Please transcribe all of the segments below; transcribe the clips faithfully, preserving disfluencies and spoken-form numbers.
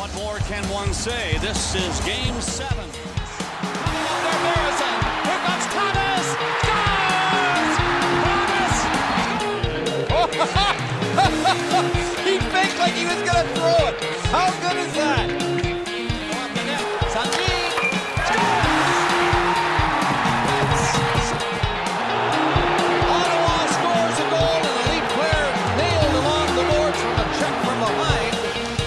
What more can one say? This is game seven. Coming up there, Barrison. Here comes Thomas. Scores! Thomas! He faked like he was going to throw it. How good is that? Go up the net. Sandin. Scores! Ottawa scores a goal, and the lead player nailed along the boards from a check from behind.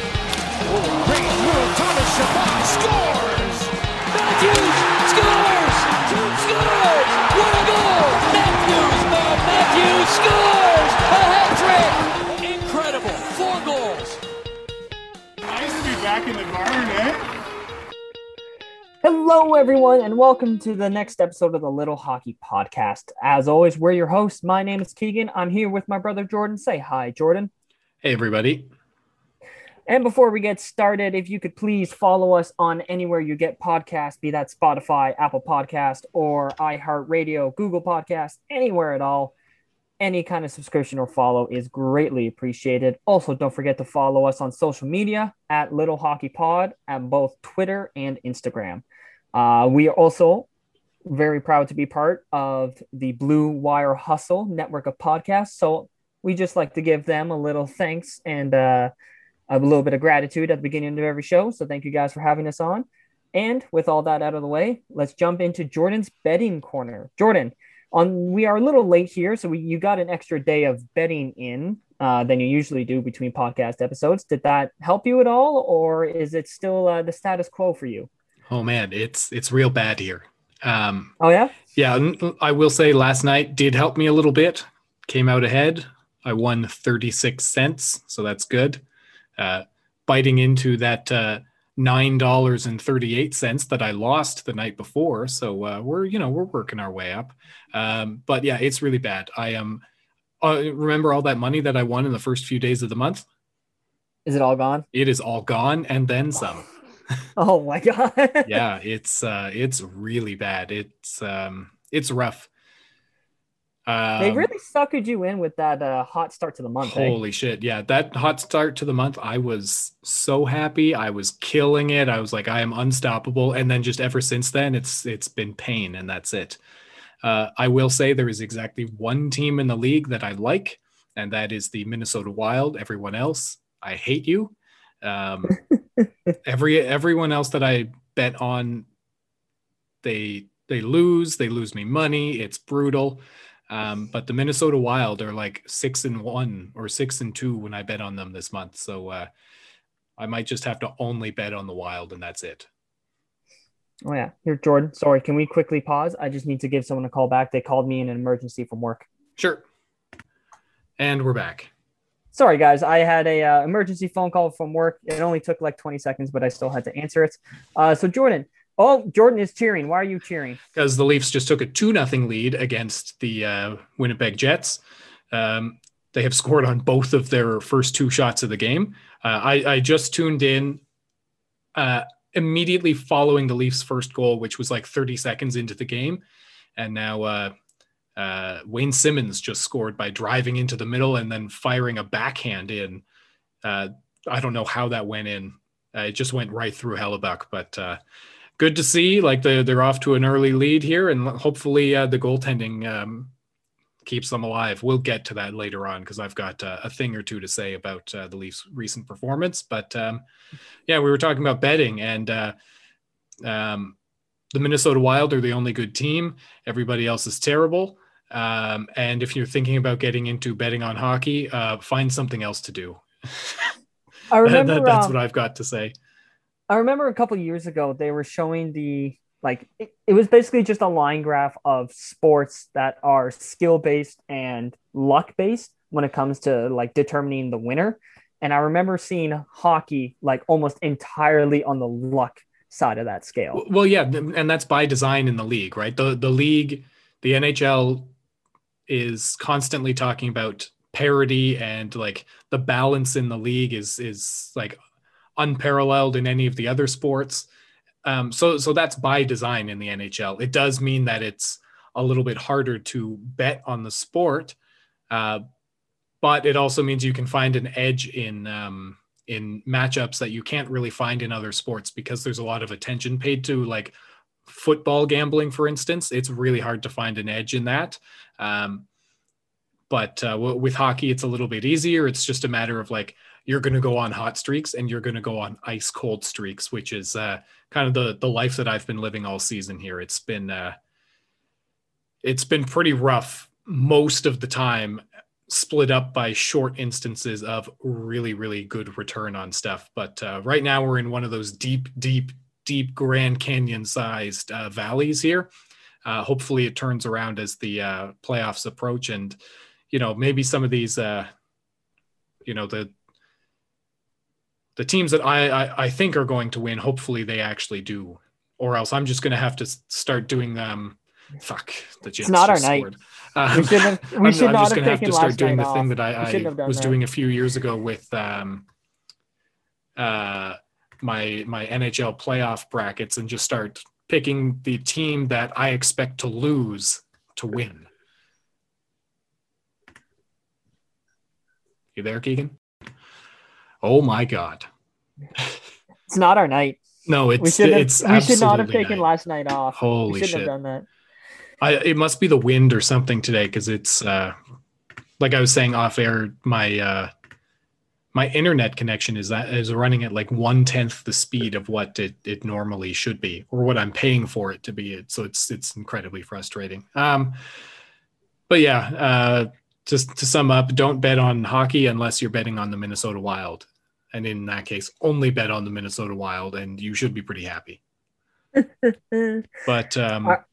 Bring it through. Thomas Chabot scores! Matthews scores! Scores! What a goal! Matthews, Bob Matthews scores! A hat-trick! Incredible! Four goals! Nice to be back in the barn, eh? Hello, everyone, and welcome to the next episode of the Little Hockey Podcast. As always, we're your hosts. My name is Keegan. I'm here with my brother Jordan. Say hi, Jordan. Hey, everybody. And before we get started, if you could please follow us on anywhere you get podcasts, be that Spotify, Apple Podcast, or iHeartRadio, Google Podcast, anywhere at all. Any kind of subscription or follow is greatly appreciated. Also, don't forget to follow us on social media at Little Hockey Pod at both Twitter and Instagram. Uh, we are also very proud to be part of the Blue Wire Hustle network of podcasts. So we just like to give them a little thanks and uh, a little bit of gratitude at the beginning of every show. So thank you guys for having us on. And with all that out of the way, let's jump into Jordan's betting corner. Jordan, on we are a little late here, so we, you got an extra day of betting in uh, than you usually do between podcast episodes. Did that help you at all, or is it still uh, the status quo for you? Oh man, it's it's real bad here. Um, oh yeah, yeah. I will say last night did help me a little bit. Came out ahead. I won thirty-six cents, so that's good. Uh, biting into that uh, nine dollars and thirty-eight cents that I lost the night before. So uh, we're, you know, we're working our way up. Um, but yeah, it's really bad. I am, um, uh, remember all that money that I won in the first few days of the month? Is it all gone? It is all gone and then some. Oh my God. Yeah, it's, uh, it's really bad. It's, um, it's rough. Um, they really suckered you in with that uh, hot start to the month. Holy eh? shit. Yeah. That hot start to the month, I was so happy. I was killing it. I was like, I am unstoppable. And then just ever since then, it's it's been pain, and that's it. Uh, I will say there is exactly one team in the league that I like, and that is the Minnesota Wild. Everyone else, I hate you. Um, every everyone else that I bet on, they they lose. They lose me money. It's brutal. Um, but the Minnesota Wild are like six and one or six and two when I bet on them this month. So uh, I might just have to only bet on the Wild, and that's it. Oh yeah. Here, Jordan. Sorry. Can we quickly pause? I just need to give someone a call back. They called me in an emergency from work. Sure. And we're back. Sorry, guys. I had a uh, emergency phone call from work. It only took like twenty seconds, but I still had to answer it. Uh, so Jordan, Oh, Jordan is cheering. Why are you cheering? Because the Leafs just took a two nothing lead against the uh, Winnipeg Jets. Um, they have scored on both of their first two shots of the game. Uh, I, I just tuned in uh, immediately following the Leafs' first goal, which was like thirty seconds into the game. And now uh, uh, Wayne Simmons just scored by driving into the middle and then firing a backhand in. Uh, I don't know how that went in. Uh, it just went right through Hellebuck, but uh, good to see. Like the, they're off to an early lead here, and hopefully uh, the goaltending um, keeps them alive. We'll get to that later on because I've got uh, a thing or two to say about uh, the Leafs' recent performance. But um, yeah, we were talking about betting, and uh, um, the Minnesota Wild are the only good team. Everybody else is terrible. Um, and if you're thinking about getting into betting on hockey, uh, find something else to do. I remember that, that's um, what I've got to say. I remember a couple of years ago, they were showing the, like, it, it was basically just a line graph of sports that are skill-based and luck-based when it comes to, like, determining the winner. And I remember seeing hockey, like, almost entirely on the luck side of that scale. Well, yeah, and that's by design in the league, right? The the league, the N H L is constantly talking about parity, and like the balance in the league is is like unparalleled in any of the other sports. Um, so so that's by design in the N H L. It does mean that it's a little bit harder to bet on the sport, uh, but it also means you can find an edge in um, in matchups that you can't really find in other sports because there's a lot of attention paid to like football gambling, for instance. It's really hard to find an edge in that. Um, but uh, w- with hockey, it's a little bit easier. It's just a matter of like, you're going to go on hot streaks and you're going to go on ice cold streaks, which is uh, kind of the, the life that I've been living all season here. It's been, uh, it's been pretty rough most of the time, split up by short instances of really, really good return on stuff. But uh, right now we're in one of those deep, deep, deep Grand Canyon sized uh, valleys here. Uh, hopefully it turns around as the uh, playoffs approach, and, you know, maybe some of these, uh, you know, the, the teams that I, I, I think are going to win, hopefully they actually do, or else I'm just going to have to start doing them. Um, fuck, the Jets It's not our just night. scored. Um, We should have. We I'm, should I'm not just have going to have taken to start last doing night the off. thing that We I, shouldn't I have done was that. doing a few years ago with um, uh, my my N H L playoff brackets, and just start picking the team that I expect to lose to win. You there, Keegan? Oh my God! It's not our night. No, it's We should have. it's We should not have absolutely taken night. last night off. Holy we shouldn't shit. have done that. I it must be the wind or something today, because it's uh, like I was saying off air, my uh, my internet connection is that is running at like one tenth the speed of what it, it normally should be, or what I'm paying for it to be. So it's it's incredibly frustrating. Um, but yeah, uh, just to sum up, don't bet on hockey unless you're betting on the Minnesota Wild, and in that case, only bet on the Minnesota Wild, and you should be pretty happy. But um, I-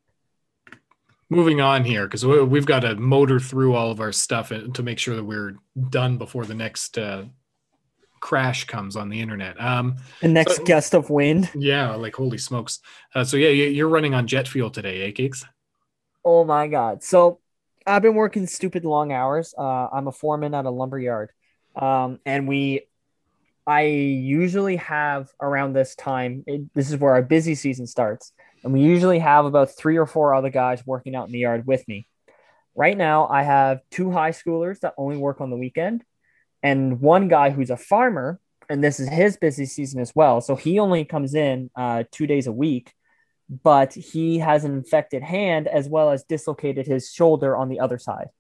moving on here, because we've got to motor through all of our stuff to make sure that we're done before the next uh, crash comes on the internet. Um, The next so- gust of wind. yeah, like holy smokes. Uh, so yeah, you- you're running on jet fuel today, eh, Geeks? Oh my God. So I've been working stupid long hours. Uh, I'm a foreman at a lumber yard. Um, and we, I usually have around this time, it, this is where our busy season starts. And we usually have about three or four other guys working out in the yard with me. Right now, I have two high schoolers that only work on the weekend, and one guy who's a farmer, and this is his busy season as well. So he only comes in uh, two days a week, but he has an infected hand as well as dislocated his shoulder on the other side.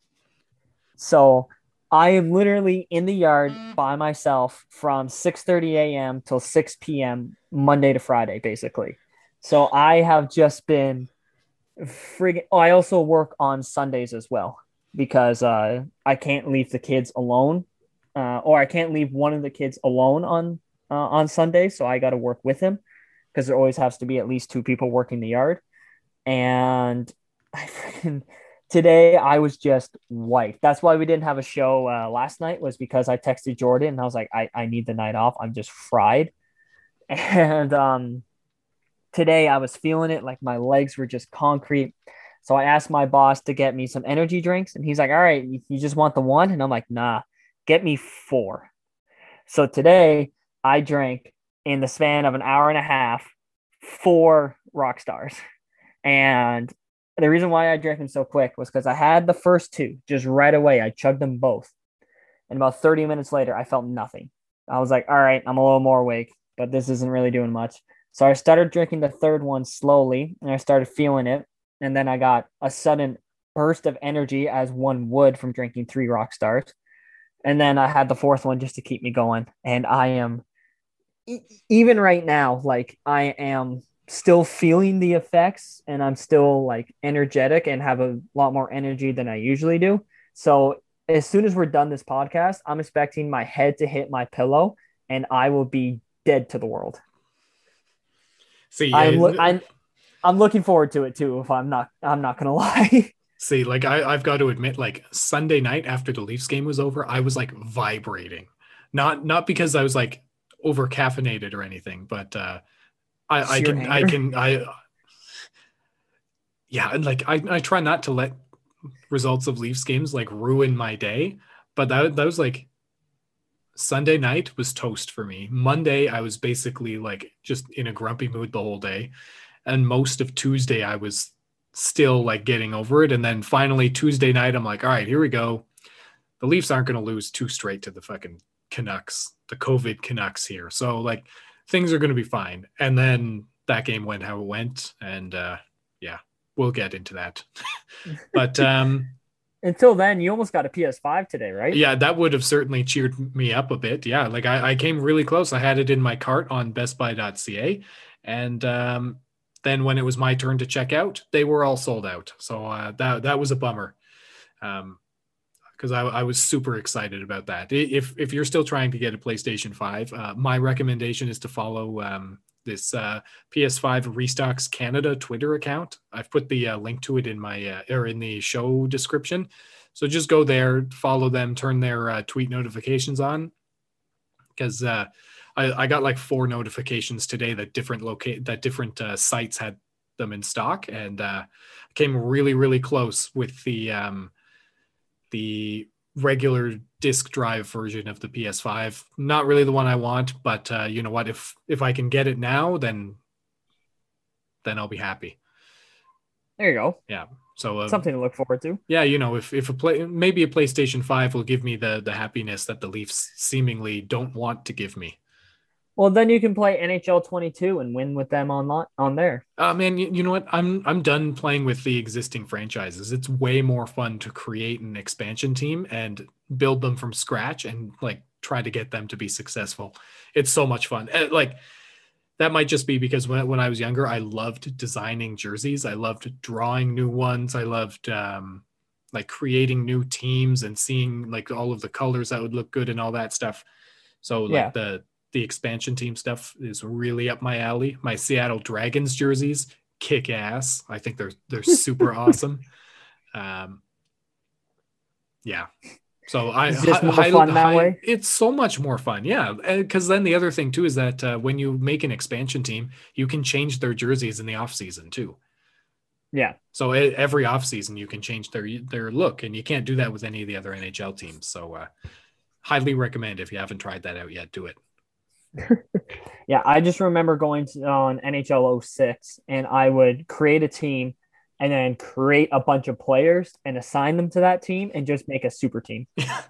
So I am literally in the yard by myself from six thirty a.m. till six p.m. Monday to Friday, basically. So I have just been friggin' oh, I also work on Sundays as well, because uh, I can't leave the kids alone, uh, or I can't leave one of the kids alone on uh, on Sundays. So I got to work with him, because there always has to be at least two people working the yard. And I freaking today I was just wiped. That's why we didn't have a show uh, last night, was because I texted Jordan and I was like, I, I need the night off. I'm just fried. And um, today I was feeling it, like my legs were just concrete. So I asked my boss to get me some energy drinks, and he's like, all right, you, you just want the one? And I'm like, nah, get me four. So today I drank, in the span of an hour and a half, four rock stars. And the reason why I drank them so quick was because I had the first two just right away. I chugged them both. And about thirty minutes later, I felt nothing. I was like, all right, I'm a little more awake, but this isn't really doing much. So I started drinking the third one slowly, and I started feeling it. And then I got a sudden burst of energy, as one would from drinking three rock stars. And then I had the fourth one just to keep me going. And I am, e- even right now, like I am still feeling the effects, and I'm still like energetic and have a lot more energy than I usually do. So as soon as we're done this podcast, I'm expecting my head to hit my pillow and I will be dead to the world. See, I'm, uh, lo- I'm, I'm looking forward to it too. If I'm not, I'm not going to lie. see, like I, I've got to admit, like Sunday night after the Leafs game was over, I was like vibrating, not not because I was like over caffeinated or anything, but uh, I, I Sheer can, I anger. can, I, yeah, and like I, I try not to let results of Leafs games like ruin my day, but that that was like Sunday night was toast for me. Monday, I was basically like just in a grumpy mood the whole day. And most of Tuesday, I was still like getting over it. And then finally Tuesday night, I'm like, all right, here we go. The Leafs aren't going to lose two straight to the fucking Canucks, the COVID Canucks here. So like things are going to be fine. And then that game went how it went. And uh, yeah, we'll get into that. But um, until then, you almost got a P S five today, right? yeah, that would have certainly cheered me up a bit. Yeah, like I, I came really close. I had it in my cart on best buy dot c a. And um, then when it was my turn to check out, they were all sold out. So uh, that that was a bummer. Um, because I, I was super excited about that. If if you're still trying to get a PlayStation five, uh, my recommendation is to follow um, this uh, P S five Restocks Canada Twitter account. I've put the uh, link to it in my uh, or in the show description. So just go there, follow them, turn their uh, tweet notifications on, because uh, I, I got like four notifications today that different locate that different uh, sites had them in stock, and uh, came really really close with the. Um, the regular disk drive version of the P S five. Not really the one I want, but uh, you know what? If if I can get it now, then then I'll be happy. There you go. Yeah. So uh, something to look forward to. Yeah, you know, if if a play maybe a PlayStation five will give me the the happiness that the Leafs seemingly don't want to give me. Well, then you can play N H L twenty-two and win with them on on there. Uh, man, you, you know what? I'm I'm done playing with the existing franchises. It's way more fun to create an expansion team and build them from scratch and like try to get them to be successful. It's so much fun. And, like that might just be because when when I was younger, I loved designing jerseys. I loved drawing new ones. I loved um, like creating new teams and seeing like all of the colors that would look good and all that stuff. So like yeah. the The expansion team stuff is really up my alley. My Seattle Dragons jerseys kick ass. I think they're they're super awesome. Um, yeah. So I it's just more hi, fun hi, that hi, way. It's so much more fun. Yeah, because then the other thing too is that uh, when you make an expansion team, you can change their jerseys in the off season too. Yeah. So every off season you can change their their look, and you can't do that with any of the other N H L teams. So uh, highly recommend if you haven't tried that out yet, do it. Yeah, I just remember going to, on N H L oh six, and I would create a team and then create a bunch of players and assign them to that team and just make a super team.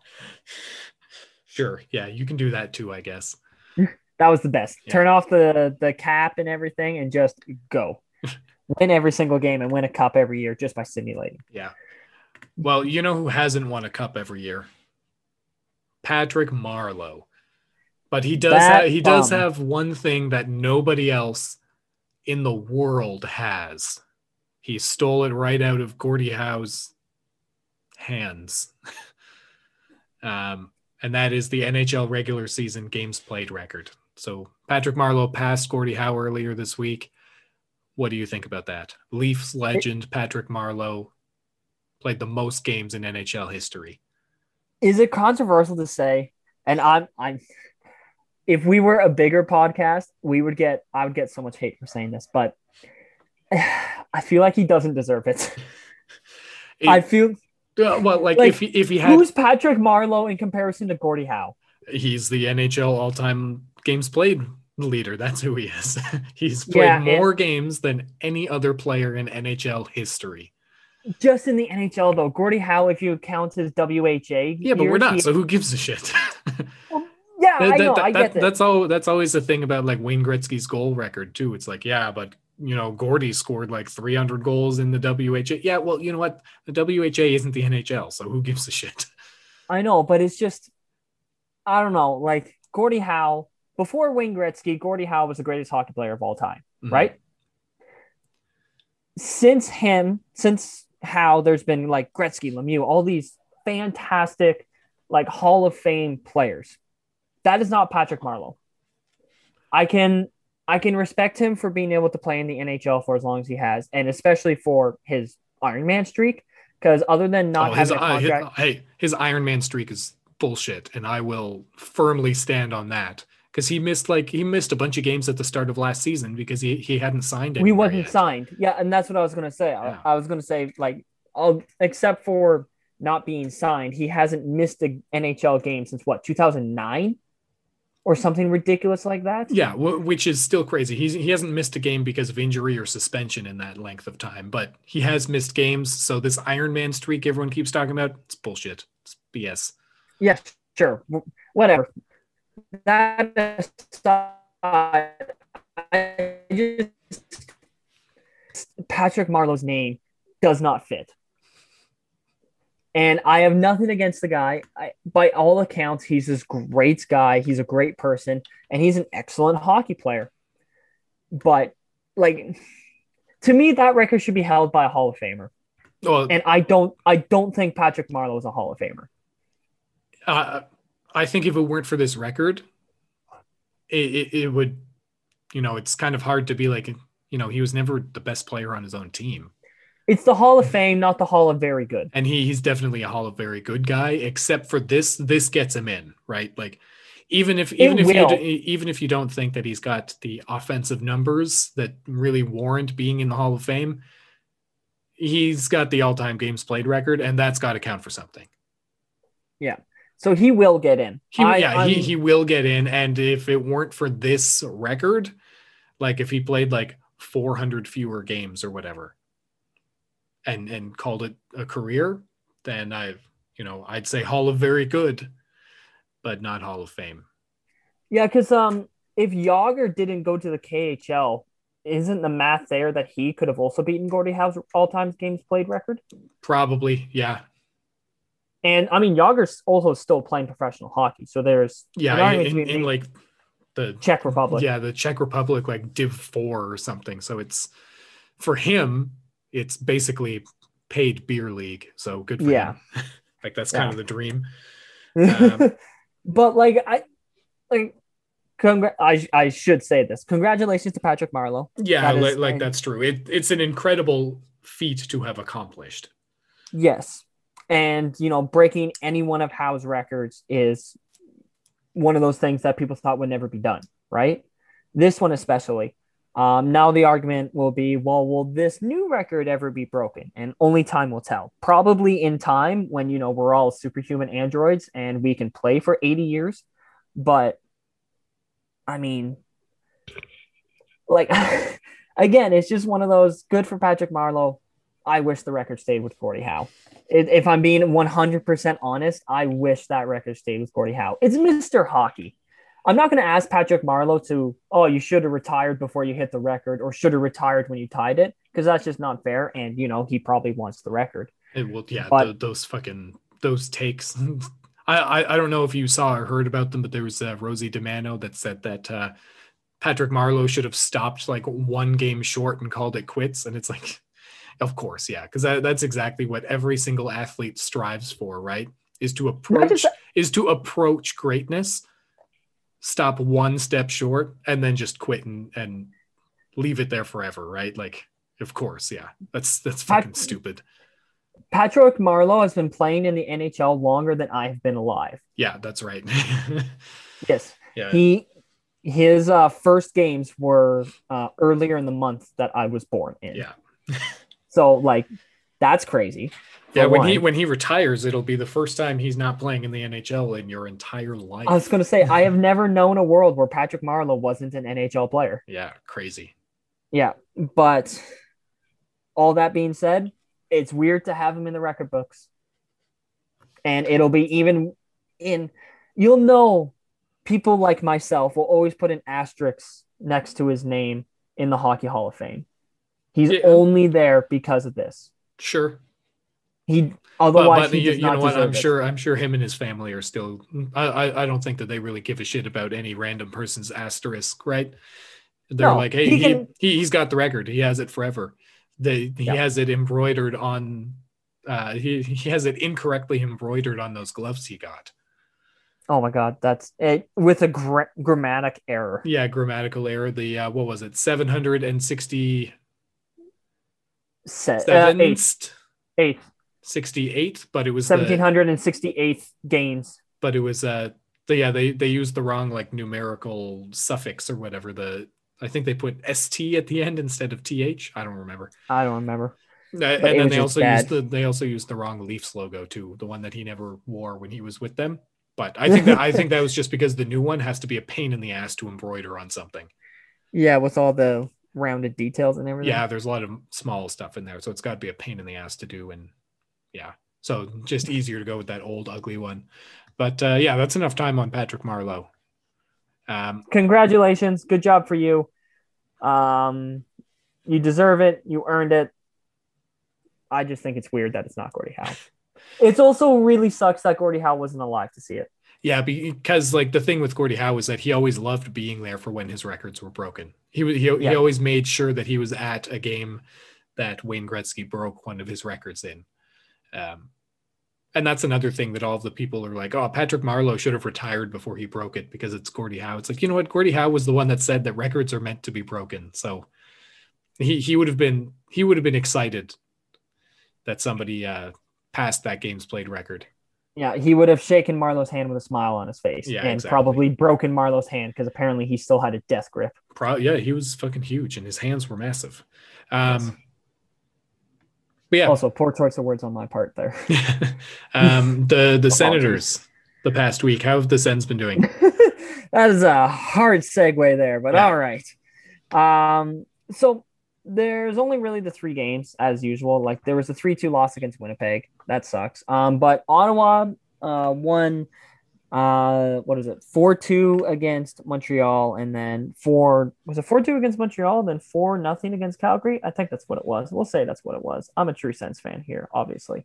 Sure. Yeah, you can do that too, I guess. That was the best. Yeah. Turn off the, the cap and everything and just go. Win every single game and win a cup every year just by simulating. Yeah. Well, you know who hasn't won a cup every year? Patrick Marleau. But he does ha- he does have one thing that nobody else in the world has. He stole it right out of Gordie Howe's hands. um, and that is the N H L regular season games played record. So Patrick Marleau passed Gordie Howe earlier this week. What do you think about that? Leafs legend Patrick Marleau played the most games in N H L history. Is it controversial to say? And I'm I'm if we were a bigger podcast, we would get I would get so much hate for saying this, but I feel like he doesn't deserve it. it I feel uh, well, like, like if he if he had who's Patrick Marleau in comparison to Gordie Howe? He's the N H L all-time games played leader. That's who he is. He's played yeah, more and, games than any other player in N H L history. Just in the N H L, though, Gordie Howe, if you count his W H A, yeah, but years, we're not. he, So who gives a shit? well, yeah, that, I know. That, I that, get that. That's all. That's always the thing about like Wayne Gretzky's goal record too. It's like, yeah, but you know, Gordie scored like three hundred goals in the W H A. Yeah, well, you know what? The W H A isn't the N H L, so who gives a shit? I know, but it's just, I don't know. Like Gordie Howe, before Wayne Gretzky, Gordie Howe was the greatest hockey player of all time, mm-hmm. right? Since him, since Howe, there's been like Gretzky, Lemieux, all these fantastic, like Hall of Fame players. That is not Patrick Marleau. I can I can respect him for being able to play in the N H L for as long as he has, and especially for his Iron Man streak. Because other than not oh, having his, a contract, uh, his, hey, his Iron Man streak is bullshit, and I will firmly stand on that. Because he missed like he missed a bunch of games at the start of last season because he, he hadn't signed it. He wasn't yet. signed, yeah, and that's what I was gonna say. Yeah. I, I was gonna say like, I'll, except for not being signed, he hasn't missed an N H L game since what two thousand nine. Or something ridiculous like that. Yeah, w- which is still crazy. He's he hasn't missed a game because of injury or suspension in that length of time, but he has missed games. So this Iron Man streak everyone keeps talking about, it's bullshit. It's B S. Yeah, sure, whatever. that aside, I just Patrick Marleau's name does not fit. And I have nothing against the guy. I, by all accounts, he's this great guy. He's a great person, and he's an excellent hockey player. But, like, to me, that record should be held by a Hall of Famer. Well, And I don't, I don't think Patrick Marleau is a Hall of Famer. uh, I think if it weren't for this record, it, it, it would, you know, it's kind of hard to be like, you know, he was never the best player on his own team. It's the Hall of Fame, not the Hall of Very Good. And he he's definitely a Hall of Very Good guy, except for this, this gets him in, right? Like, even if even It if you will. d- even if you don't think that he's got the offensive numbers that really warrant being in the Hall of Fame, he's got the all-time games played record, and that's got to count for something. Yeah. So he will get in. He, I, yeah, he I'm- he will get in, and if it weren't for this record, like if he played like four hundred fewer games or whatever, and and called it a career, then I, you know, I'd say Hall of Very Good, but not Hall of Fame. Yeah, because um, if Yager didn't go to the K H L, isn't the math there that he could have also beaten Gordie Howe's all-time games played record? Probably, yeah, And I mean, Yager's also still playing professional hockey, so there's an yeah, argument in, to be in made. like the Czech Republic. yeah the Czech Republic, like Div Four or something. So it's for him, it's basically paid beer league. So good for Yeah. him. Like that's Yeah. kind of the dream. Um, But like I, like, congr- I I should say this. Congratulations to Patrick Marleau. Yeah, That is- like, like that's true. It, it's an incredible feat to have accomplished. Yes, and you know, breaking any one of Howe's records is one of those things that people thought would never be done. Right? This one especially. Um, now the argument will be, well, will this new record ever be broken? And only time will tell. Probably in time when, you know, we're all superhuman androids and we can play for eighty years. But I mean, like, again, it's just one of those good for Patrick Marleau. I wish the record stayed with Gordie Howe. If if I'm being one hundred percent honest, I wish that record stayed with Gordie Howe. It's Mister Hockey. I'm not going to ask Patrick Marleau to, oh, you should have retired before you hit the record or should have retired when you tied it, because that's just not fair. And, you know, he probably wants the record. It will, yeah, But- tho- those fucking those takes. I, I I don't know if you saw or heard about them, but there was uh, Rosie DiMano that said that uh, Patrick Marleau should have stopped like one game short and called it quits. And it's like, of course, yeah, because that, that's exactly what every single athlete strives for, right? Is to approach just- is to approach greatness, stop one step short, and then just quit and, and leave it there forever, right? Like, of course, yeah, that's that's fucking Pat- stupid. Patrick Marleau has been playing in the N H L longer than I've been alive. Yeah, that's right. Yes. Yeah, He his uh, first games were uh, earlier in the month that I was born in. yeah, So like that's crazy. for yeah. When he one. when he retires, it'll be the first time he's not playing in the N H L in your entire life. I was going to say I have never known a world where Patrick Marleau wasn't an N H L player. Yeah, crazy. Yeah, but all that being said, it's weird to have him in the record books. And it'll be even in, you'll know people like myself will always put an asterisk next to his name in the Hockey Hall of Fame. He's Yeah. only there because of this. Sure. He But, otherwise but he you, does you not know what? deserve I'm it. sure. I'm sure him and his family are still. I, I. I don't think that they really give a shit about any random person's asterisk, right? They're No, like, hey, he he, can- he he's got the record. He has it forever. They he Yeah. has it embroidered on. Uh, he he has it incorrectly embroidered on those gloves he got. Oh my God, that's it with a gra- grammatic error. Yeah, grammatical error. The uh, what was it? Seven hundred and sixty Se- uh, eighth, seventh, eighth, sixty-eight. But it was seventeen the, hundred and sixty-eighth gains. but it was uh the, yeah they they used the wrong like numerical suffix or whatever. The I think they put st at the end instead of th. I don't remember. I don't remember. Uh, it and then was they just also bad. used the they also used the wrong Leafs logo too, the one that he never wore when he was with them. But I think that I think that was just because the new one has to be a pain in the ass to embroider on something. Yeah, with all the rounded details and everything. Yeah, there's a lot of small stuff in there, so it's got to be a pain in the ass to do. And yeah, so just easier to go with that old ugly one. But uh, yeah, that's enough time on Patrick Marleau. Um, Congratulations. Good job for you. Um, you deserve it. You earned it. I just think it's weird that it's not Gordie Howe. It's also really sucks that Gordie Howe wasn't alive to see it. Yeah, because like the thing with Gordie Howe was that he always loved being there for when his records were broken. He he he Yeah. always made sure that he was at a game that Wayne Gretzky broke one of his records in. Um, and that's another thing that all of the people are like, oh, Patrick Marleau should have retired before he broke it because it's Gordie Howe. It's like, you know what? Gordie Howe was the one that said that records are meant to be broken. So he he would have been he would have been excited that somebody uh, passed that games played record. Yeah, he would have shaken Marlowe's hand with a smile on his face Yeah, and exactly. probably broken Marlowe's hand because apparently he still had a death grip. Pro- yeah, he was fucking huge and his hands were massive. Um, Yes. But yeah, Also, poor choice of words on my part there. um, the the Apologies. Senators the past week. How have the Sens been doing? That is a hard segue there, but Yeah. all right. Um, so there's only really the three games as usual. Like there was a three two loss against Winnipeg. That sucks. Um, but Ottawa uh, won. Uh, what is it? four two against Montreal, and then four was it four two against Montreal, then four nothing against Calgary. I think that's what it was. We'll say that's what it was. I'm a true Sens fan here, obviously.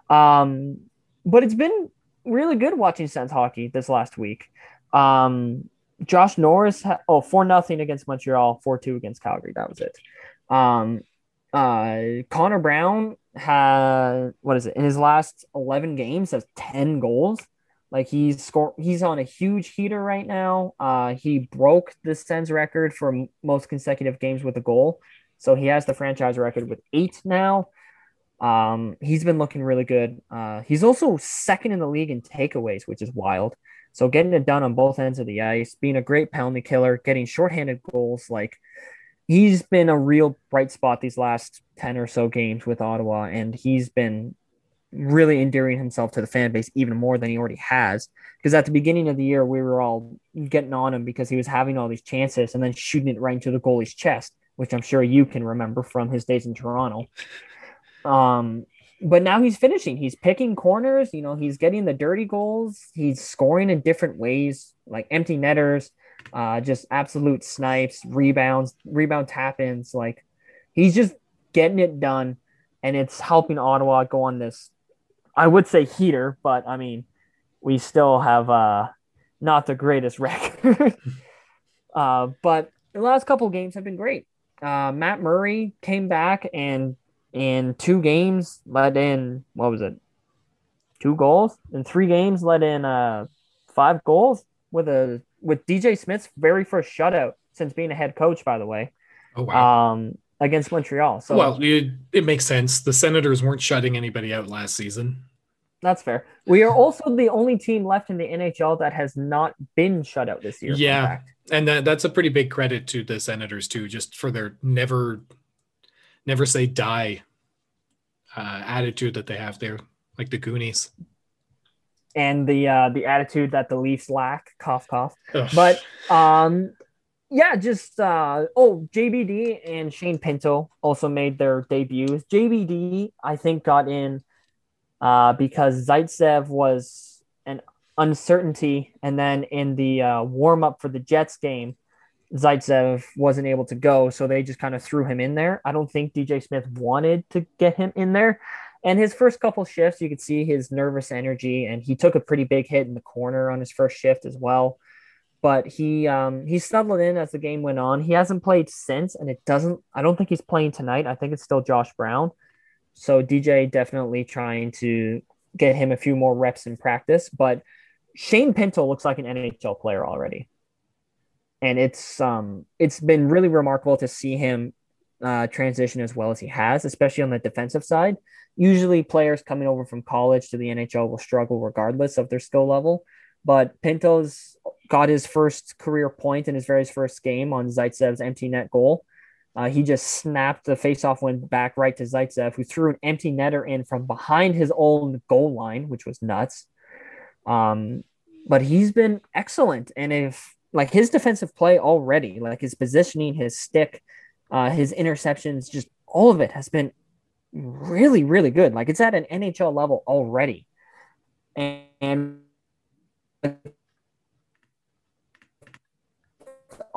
Um, but it's been really good watching Sens hockey this last week. Um, Josh Norris, ha- oh, four nothing against Montreal, four two against Calgary. That was it. Um, uh, Connor Brown had, what is it, in his last eleven games, has ten goals. Like he's score, he's on a huge heater right now. Uh, he broke the Sens record for m- most consecutive games with a goal. So he has the franchise record with eight now. Um, he's been looking really good. Uh, he's also second in the league in takeaways, which is wild. So getting it done on both ends of the ice, being a great penalty killer, getting shorthanded goals, like he's been a real bright spot these last ten or so games with Ottawa, and he's been really endearing himself to the fan base even more than he already has. Because at the beginning of the year, we were all getting on him because he was having all these chances and then shooting it right into the goalie's chest, which I'm sure you can remember from his days in Toronto. Um, but now he's finishing. He's picking corners. You know, he's getting the dirty goals. He's scoring in different ways, like empty netters, uh, just absolute snipes, rebounds, rebound tap-ins. Like he's just getting it done, and it's helping Ottawa go on this, I would say heater, but I mean, we still have uh, not the greatest record. uh, but the last couple of games have been great. Uh, Matt Murray came back and in two games let in, what was it? Two goals in three games, let in uh, five goals with a with D J Smith's very first shutout since being a head coach, by the way. Oh wow. Um, against Montreal. So well, it, it makes sense. The Senators weren't shutting anybody out last season. That's fair. We are also the only team left in the N H L that has not been shut out this year. Yeah, and that, that's a pretty big credit to the Senators too, just for their never, never say die uh, attitude that they have there, like the Goonies. And the uh, the attitude that the Leafs lack, cough, cough. Ugh. But um, yeah, just uh, oh, J B D and Shane Pinto also made their debuts. J B D, I think, got in uh, because Zaitsev was an uncertainty, and then in the uh, warm up for the Jets game, Zaitsev wasn't able to go, so they just kind of threw him in there. I don't think D J Smith wanted to get him in there. And his first couple shifts, you could see his nervous energy, and he took a pretty big hit in the corner on his first shift as well. But he um, he settled in as the game went on. He hasn't played since, and it doesn't. I don't think he's playing tonight. I think it's still Josh Brown. So D J definitely trying to get him a few more reps in practice. But Shane Pinto looks like an N H L player already, and it's um it's been really remarkable to see him uh, transition as well as he has, especially on the defensive side. Usually players coming over from college to the N H L will struggle regardless of their skill level. But Pinto's got his first career point in his very first game on Zaitsev's empty net goal. Uh, he just snapped the faceoff win back right to Zaitsev, who threw an empty netter in from behind his own goal line, which was nuts. Um, but he's been excellent. And if like his defensive play already, like his positioning, his stick, uh, his interceptions, just all of it has been really, really good. Like it's at an N H L level already. And, and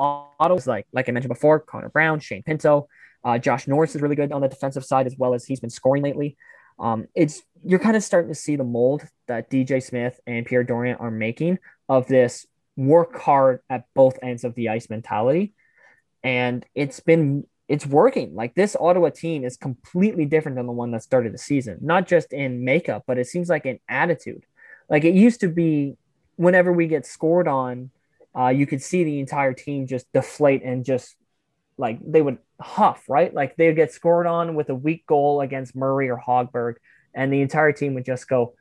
Ottawa's like like I mentioned before, Connor Brown, Shane Pinto, uh, Josh Norris is really good on the defensive side as well as he's been scoring lately. Um, it's you're kind of starting to see the mold that D J Smith and Pierre Dorion are making of this work hard at both ends of the ice mentality, and it's been it's working. Like this Ottawa team is completely different than the one that started the season, not just in makeup, but it seems like in attitude. Like it used to be, whenever we get scored on, uh, you could see the entire team just deflate and just like they would huff, right? Like they would get scored on with a weak goal against Murray or Hogberg, and the entire team would just go,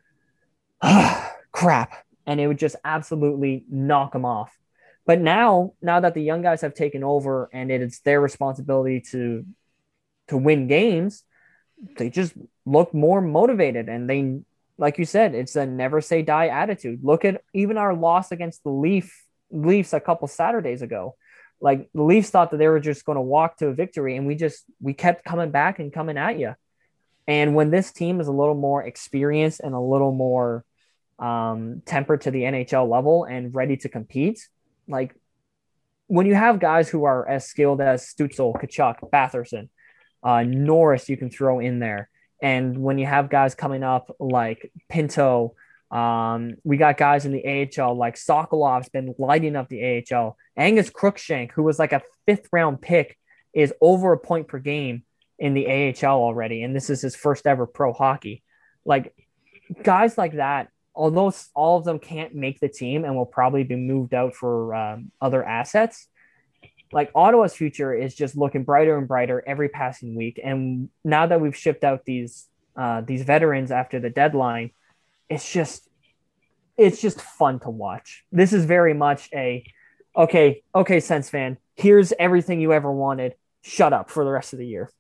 ah, crap. And it would just absolutely knock them off. But now, now that the young guys have taken over and it is their responsibility to to win games, they just look more motivated. And they, like you said, it's a never say die attitude. Look at even our loss against the Leaf, Leafs a couple Saturdays ago. Like the Leafs thought that they were just going to walk to a victory, and we just we kept coming back and coming at you. And when this team is a little more experienced and a little more um, tempered to the N H L level and ready to compete, like when you have guys who are as skilled as Stützle, Tkachuk, Batherson, uh, Norris, you can throw in there. And when you have guys coming up like Pinto, um, we got guys in the A H L like Sokolov's been lighting up the A H L. Angus Crookshank, who was like a fifth round pick, is over a point per game in the A H L already. And this is his first ever pro hockey. Like guys like that, although all of them can't make the team and will probably be moved out for um, other assets, like Ottawa's future is just looking brighter and brighter every passing week. And now that we've shipped out these uh, these veterans after the deadline, it's just it's just fun to watch. This is very much a okay, okay, Sens fan, here's everything you ever wanted. Shut up for the rest of the year.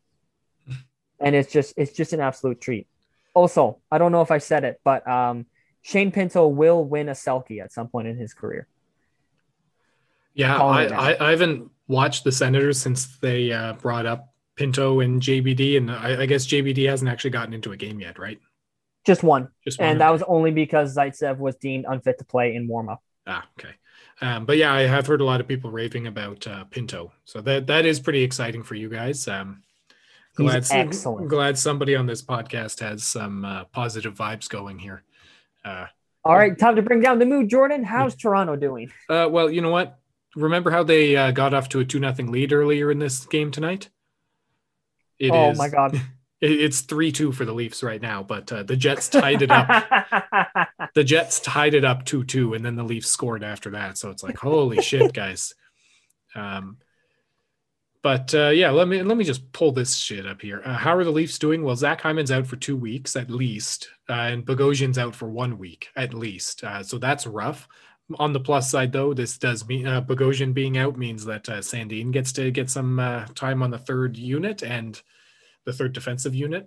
And it's just it's just an absolute treat. Also, I don't know if I said it, but um, Shane Pinto will win a Selke at some point in his career. Yeah, I, I, I haven't watched the Senators since they uh, brought up Pinto and J B D, and I, I guess J B D hasn't actually gotten into a game yet, right? Just one. Just one. And that was only because Zaitsev was deemed unfit to play in warm-up. Ah, okay. Um, but yeah, I have heard a lot of people raving about uh, Pinto. So that that is pretty exciting for you guys. Um, glad, He's excellent. Glad somebody on this podcast has some uh, positive vibes going here. Uh, All right, time to bring down the mood, Jordan. How's Toronto doing? Uh, well, you know what? Remember how they uh, got off to a two nothing lead earlier in this game tonight? It oh, is, my God. It, it's three two for the Leafs right now, but uh, the Jets tied it up. The Jets tied it up two two, and then the Leafs scored after that. So it's like, holy shit, guys. Um, but uh, yeah, let me let me just pull this shit up here. Uh, how are the Leafs doing? Well, Zach Hyman's out for two weeks at least, uh, and Bogosian's out for one week at least. Uh, so that's rough. On the plus side, though, this does mean uh, Bogosian being out means that uh, Sandin gets to get some uh, time on the third unit and the third defensive unit.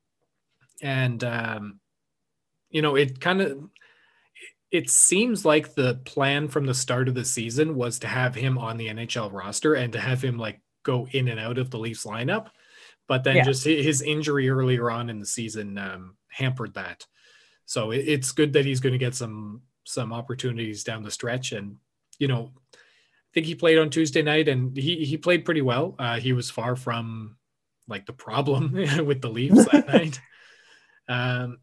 And, um, you know, it kind of, it seems like the plan from the start of the season was to have him on the N H L roster and to have him like go in and out of the Leafs lineup. But then yeah. just his injury earlier on in the season um, hampered that. So it, it's good that he's going to get some, some opportunities down the stretch. And, you know, I think he played on Tuesday night and he, he played pretty well. Uh, he was far from like the problem with the Leafs that night. Um,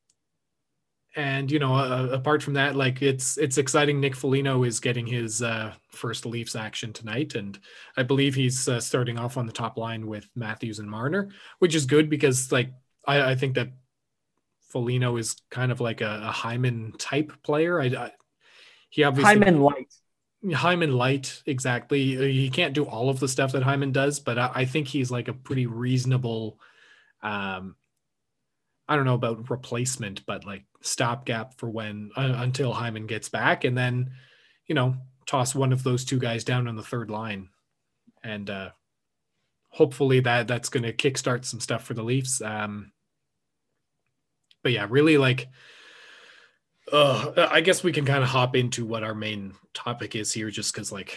and, you know, uh, apart from that, like it's, it's exciting. Nick Foligno is getting his uh, first Leafs action tonight. And I believe he's uh, starting off on the top line with Matthews and Marner, which is good because like, I, I think that Foligno is kind of like a, a Hyman type player. I, I he obviously Hyman light. Hyman light, exactly. He can't do all of the stuff that Hyman does, but I, I think he's like a pretty reasonable. Um, I don't know about replacement, but like stopgap for when uh, until Hyman gets back, and then you know toss one of those two guys down on the third line, and uh, hopefully that that's going to kickstart some stuff for the Leafs. Um, But yeah, really like, uh, I guess we can kind of hop into what our main topic is here just because like.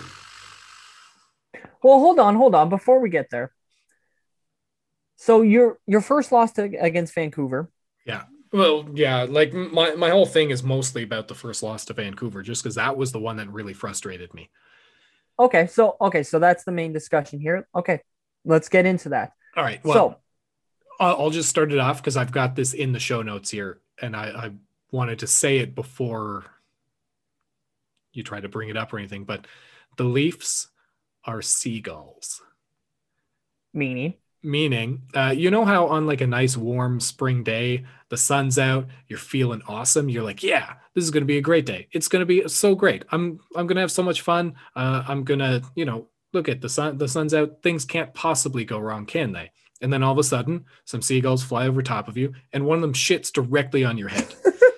Well, hold on, hold on. Before we get there. So your your first loss to, against Vancouver. Yeah. Well, yeah, like my, my whole thing is mostly about the first loss to Vancouver just because that was the one that really frustrated me. Okay, so okay, so that's the main discussion here. Okay, let's get into that. All right. Well, So I'll I'll just start it off because I've got this in the show notes here, and I, I wanted to say it before you try to bring it up or anything. But the Leafs are seagulls. meaning, Meaning, uh, you know how on like a nice warm spring day, the sun's out, you're feeling awesome. You're like, yeah, this is going to be a great day. It's going to be so great. I'm I'm going to have so much fun. Uh, I'm going to, you know, look at the sun. The sun's out. Things can't possibly go wrong, can they? And then all of a sudden, some seagulls fly over top of you, and one of them shits directly on your head.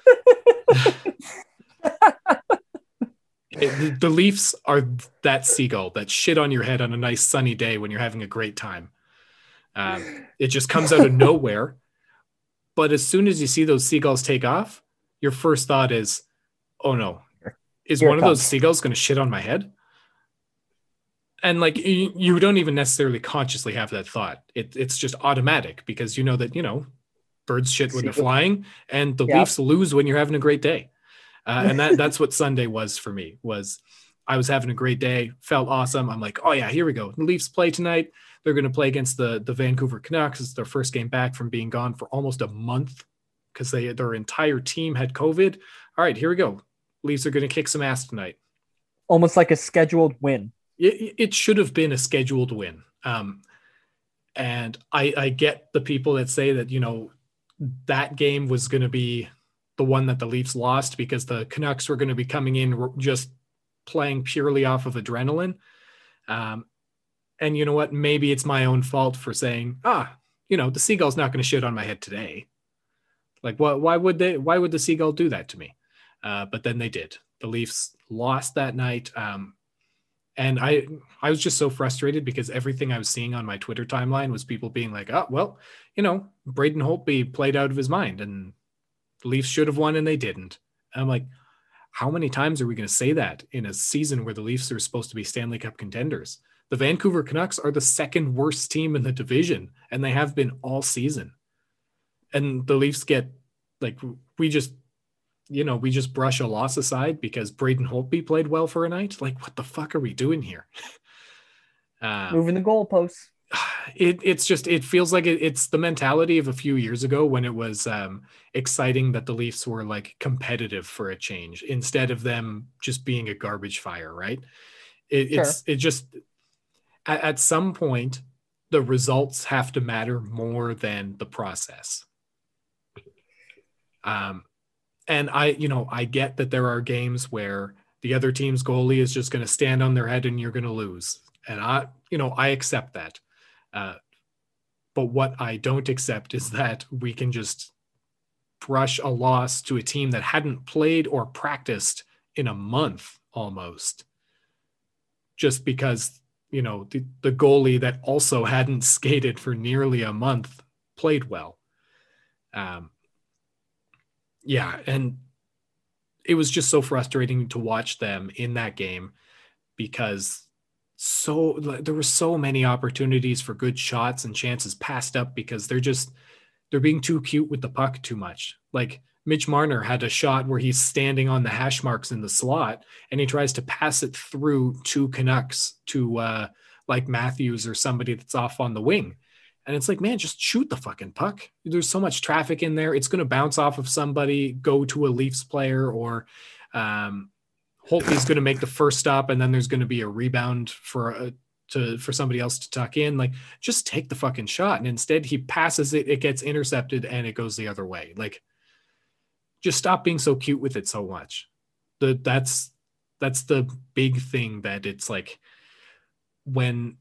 It, the, the Leafs are that seagull that shit on your head on a nice sunny day when you're having a great time. Um, it just comes out of nowhere. But as soon as you see those seagulls take off, your first thought is, oh no, is Here one it of those comes. seagulls going to shit on my head? And like, you, you don't even necessarily consciously have that thought. It, it's just automatic because you know that, you know, birds shit when they're Seagull. flying, and the Yeah. Leafs lose when you're having a great day. Uh, and that that's what Sunday was for me. Was I was having a great day, felt awesome. I'm like, oh yeah, here we go. The Leafs play tonight. They're going to play against the the Vancouver Canucks. It's their first game back from being gone for almost a month because they their entire team had COVID. All right, here we go. Leafs are going to kick some ass tonight. almost like a scheduled win. It, it should have been a scheduled win. Um, and I, I get the people that say that, you know, that game was going to be the one that the Leafs lost because the Canucks were going to be coming in just playing purely off of adrenaline. Um, and you know what? Maybe it's my own fault for saying, ah, you know, the seagull's not going to shit on my head today. Like, what? Why would they? Why would the seagull do that to me? Uh, but then they did. The Leafs lost that night. Um, and I, I was just so frustrated because everything I was seeing on my Twitter timeline was people being like, oh, well, you know, Braden Holtby played out of his mind and the Leafs should have won and they didn't. And I'm like, how many times are we going to say that in a season where the Leafs are supposed to be Stanley Cup contenders? The Vancouver Canucks are the second worst team in the division, and they have been all season. And the Leafs get, like, we just, you know, we just brush a loss aside because Braden Holtby played well for a night. Like, what the fuck are we doing here? Um, Moving the goalposts. it it's just, it feels like it, it's the mentality of a few years ago when it was um, exciting that the Leafs were like competitive for a change instead of them just being a garbage fire, right? It, Sure. It's, it just, at, at some point, the results have to matter more than the process. Um, and I, you know, I get that there are games where the other team's goalie is just going to stand on their head and you're going to lose. And I, you know, I accept that. Uh, but what I don't accept is that we can just brush a loss to a team that hadn't played or practiced in a month almost, just because, you know, the, the goalie that also hadn't skated for nearly a month played well. Um, yeah. And it was just so frustrating to watch them in that game because so there were so many opportunities for good shots and chances passed up because they're just, they're being too cute with the puck too much. Like Mitch Marner had a shot where he's standing on the hash marks in the slot and he tries to pass it through two Canucks to uh, like Matthews or somebody that's off on the wing. And it's like, man, just shoot the fucking puck. There's so much traffic in there. It's going to bounce off of somebody, go to a Leafs player, or um, Holtby's going to make the first stop, and then there's going to be a rebound for a, to for somebody else to tuck in. Like, just take the fucking shot. And instead, he passes it, it gets intercepted, and it goes the other way. Like, just stop being so cute with it so much. The that's that's the big thing that it's like when.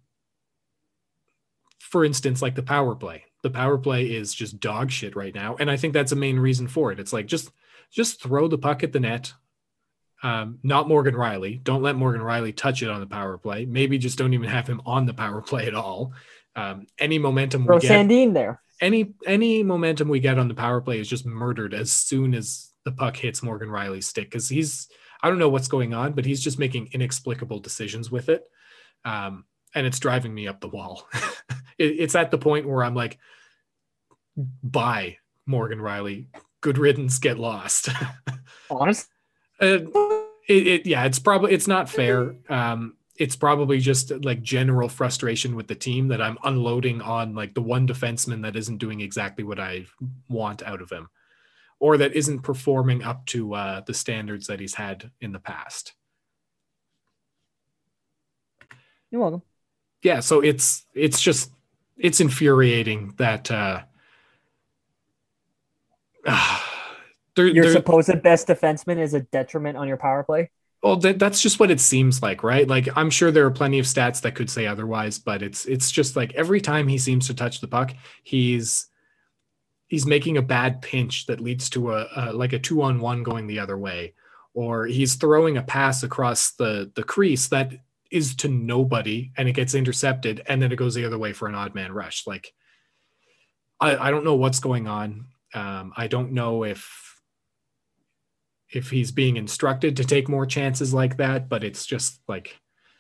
For instance, like the power play, the power play is just dog shit right now. And I think that's a main reason for it. It's like, just, just throw the puck at the net. Um, not Morgan Riley. Don't let Morgan Riley touch it on the power play. Maybe just don't even have him on the power play at all. Um, any momentum Throw we get, Sandin there. any, any momentum we get on the power play is just murdered as soon as the puck hits Morgan Riley's stick. Cause he's, I don't know what's going on, but he's just making inexplicable decisions with it. Um, and it's driving me up the wall. it, it's at the point where I'm like, bye, Morgan Riley. Good riddance, get lost. Honest. uh, it, it, yeah, it's probably, it's not fair. Um, it's probably just like general frustration with the team that I'm unloading on like the one defenseman that isn't doing exactly what I want out of him, or that isn't performing up to uh, the standards that he's had in the past. You're welcome. Yeah, so it's it's just it's infuriating that uh, uh there, Your there, supposed best defenseman is a detriment on your power play. well, that, that's just what it seems like, right? Like, I'm sure there are plenty of stats that could say otherwise, but it's it's just like every time he seems to touch the puck, he's he's making a bad pinch that leads to a, a like a two on one going the other way, or he's throwing a pass across the the crease that is to nobody and it gets intercepted, and then it goes the other way for an odd man rush. Like, I, I don't know what's going on. Um, I don't know if if he's being instructed to take more chances like that, but it's just like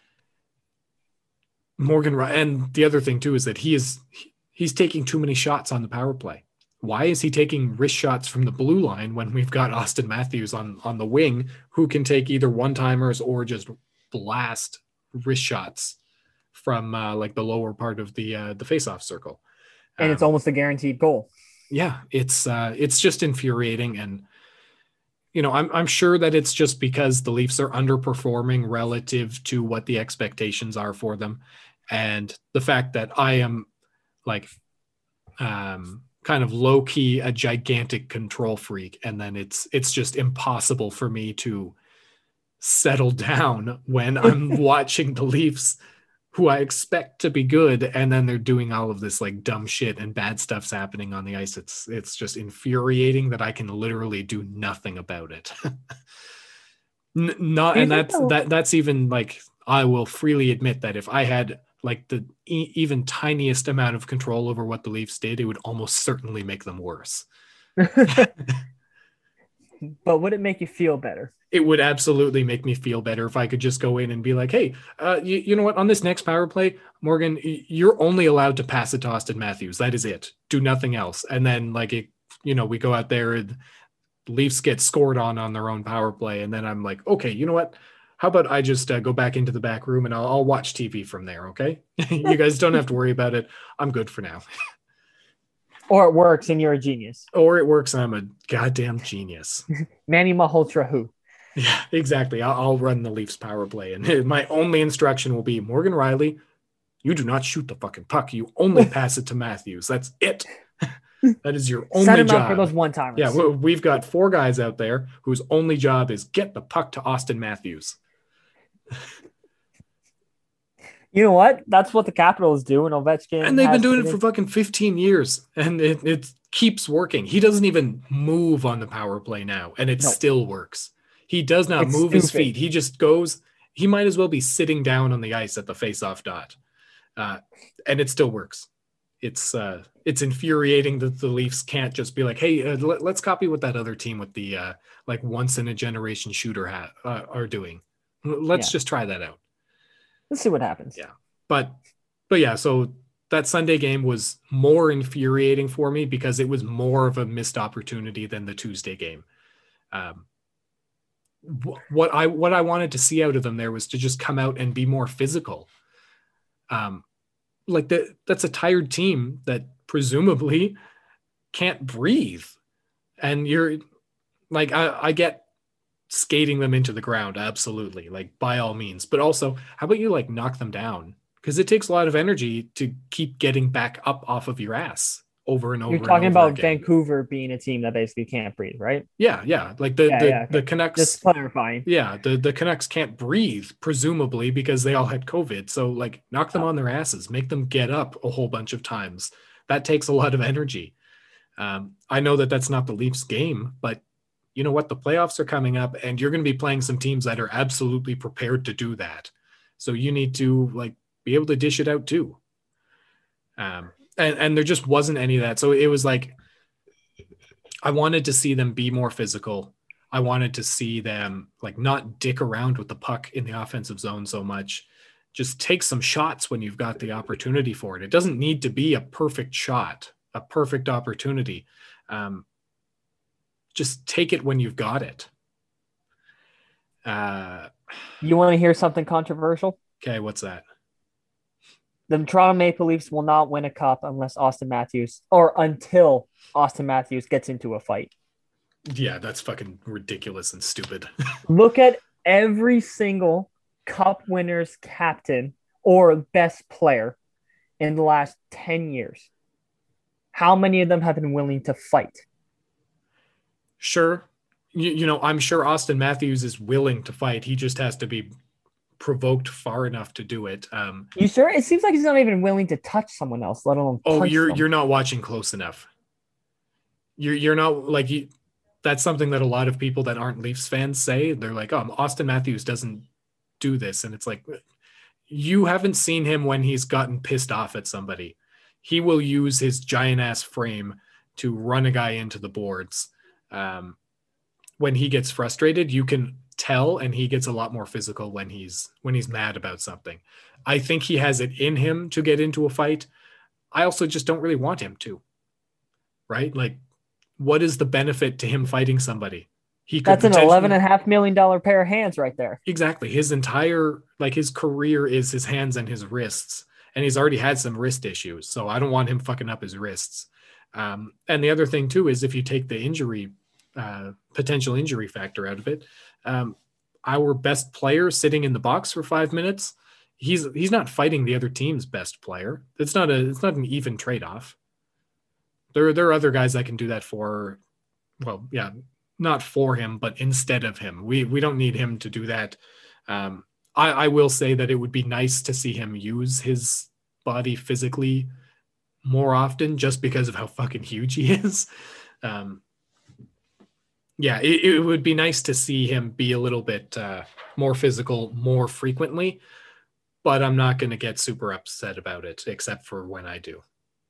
Morgan. And the other thing too is that he is he's taking too many shots on the power play. Why is he taking wrist shots from the blue line when we've got Austin Matthews on on the wing who can take either one timers or just blast wrist shots from uh, like the lower part of the uh, the faceoff circle, and um, it's almost a guaranteed goal. Yeah, it's uh, it's just infuriating. And you know, I'm I'm sure that it's just because the Leafs are underperforming relative to what the expectations are for them, and the fact that I am like um, kind of low key a gigantic control freak, and then it's it's just impossible for me to settle down when I'm watching the Leafs, who I expect to be good, and then they're doing all of this like dumb shit and bad stuff's happening on the ice. It's it's just infuriating that I can literally do nothing about it. N- not, and that's that that's even like, I will freely admit that if I had like the e- even tiniest amount of control over what the Leafs did, it would almost certainly make them worse. But would it make you feel better? It would absolutely make me feel better if I could just go in and be like, hey, uh, you, you know what? On this next power play, Morgan, you're only allowed to pass it to Austin Matthews. That is it. Do nothing else. And then, like, it, you know, we go out there and Leafs get scored on on their own power play. And then I'm like, okay, you know what? How about I just uh, go back into the back room and I'll, I'll watch T V from there, okay? You guys don't have to worry about it. I'm good for now. Or it works and you're a genius. Or it works and I'm a goddamn genius. Manny Malhotra who? Yeah, exactly. I'll, I'll run the Leafs power play. And my only instruction will be, Morgan Riley, you do not shoot the fucking puck. You only pass it to Matthews. That's it. That is your only Set him job. Up for those one-timers. Yeah, we've got four guys out there whose only job is get the puck to Austin Matthews. You know what? That's what the Capitals do, and Ovechkin. And they've been doing it for fucking fifteen years, and it, it keeps working. He doesn't even move on the power play now, and it no. still works. He does not it's move stupid. his feet. He just goes. He might as well be sitting down on the ice at the face-off dot, uh, and it still works. It's uh, it's infuriating that the Leafs can't just be like, hey, uh, let, let's copy what that other team with the uh, like once in a generation shooter hat uh, are doing. Let's yeah. just try that out. Let's see what happens. Yeah. But, but yeah, so that Sunday game was more infuriating for me because it was more of a missed opportunity than the Tuesday game. Um, what I, what I wanted to see out of them there was to just come out and be more physical. Um, like that, that's a tired team that presumably can't breathe. And you're like, I, I get skating them into the ground. Absolutely. Like by all means, but also how about you like knock them down? Because it takes a lot of energy to keep getting back up off of your ass over and over. You're talking and over about again. Vancouver being a team that basically can't breathe, right? Yeah. Yeah. Like the, yeah, the, yeah, okay. the Canucks, just clarifying. Yeah. The, the Canucks can't breathe, presumably because they all had COVID. So like knock them oh. on their asses, make them get up a whole bunch of times. That takes a lot of energy. Um, I know that that's not the Leafs game, but you know what? The playoffs are coming up and you're going to be playing some teams that are absolutely prepared to do that. So you need to like be able to dish it out too. Um, and, and there just wasn't any of that. So it was like, I wanted to see them be more physical. I wanted to see them like not dick around with the puck in the offensive zone so much. Just take some shots when you've got the opportunity for it. It doesn't need to be a perfect shot, a perfect opportunity. Um, Just take it when you've got it. Uh, you want to hear something controversial? Okay, what's that? The Toronto Maple Leafs will not win a cup unless Austin Matthews or until Austin Matthews gets into a fight. Yeah, that's fucking ridiculous and stupid. Look at every single cup winner's captain or best player in the last ten years. How many of them have been willing to fight? Sure. You, you know, I'm sure Austin Matthews is willing to fight. He just has to be provoked far enough to do it. Um, You sure? It seems like he's not even willing to touch someone else, let alone oh, punch you're them. you're not watching close enough. You're you're not like you. That's something that a lot of people that aren't Leafs fans say. They're like, "Oh, Austin Matthews doesn't do this," and it's like, you haven't seen him when he's gotten pissed off at somebody. He will use his giant ass frame to run a guy into the boards. Um, when he gets frustrated, you can tell, and he gets a lot more physical when he's when he's mad about something. I think he has it in him to get into a fight. I also just don't really want him to. Right? Like, what is the benefit to him fighting somebody? He could That's an potentially- eleven and a half million dollar pair of hands right there. Exactly. His entire, like his career is his hands and his wrists. And he's already had some wrist issues. So I don't want him fucking up his wrists. Um, and the other thing too, is if you take the injury, uh, potential injury factor out of it, um, our best player sitting in the box for five minutes, he's, he's not fighting the other team's best player. It's not a, it's not an even trade-off. There, there are other guys that can do that for, well, yeah, not for him, but instead of him. We we don't need him to do that. Um, I, I will say that it would be nice to see him use his body physically more often, just because of how fucking huge he is. Um, yeah, it, it would be nice to see him be a little bit uh, more physical more frequently, but I'm not going to get super upset about it, except for when I do.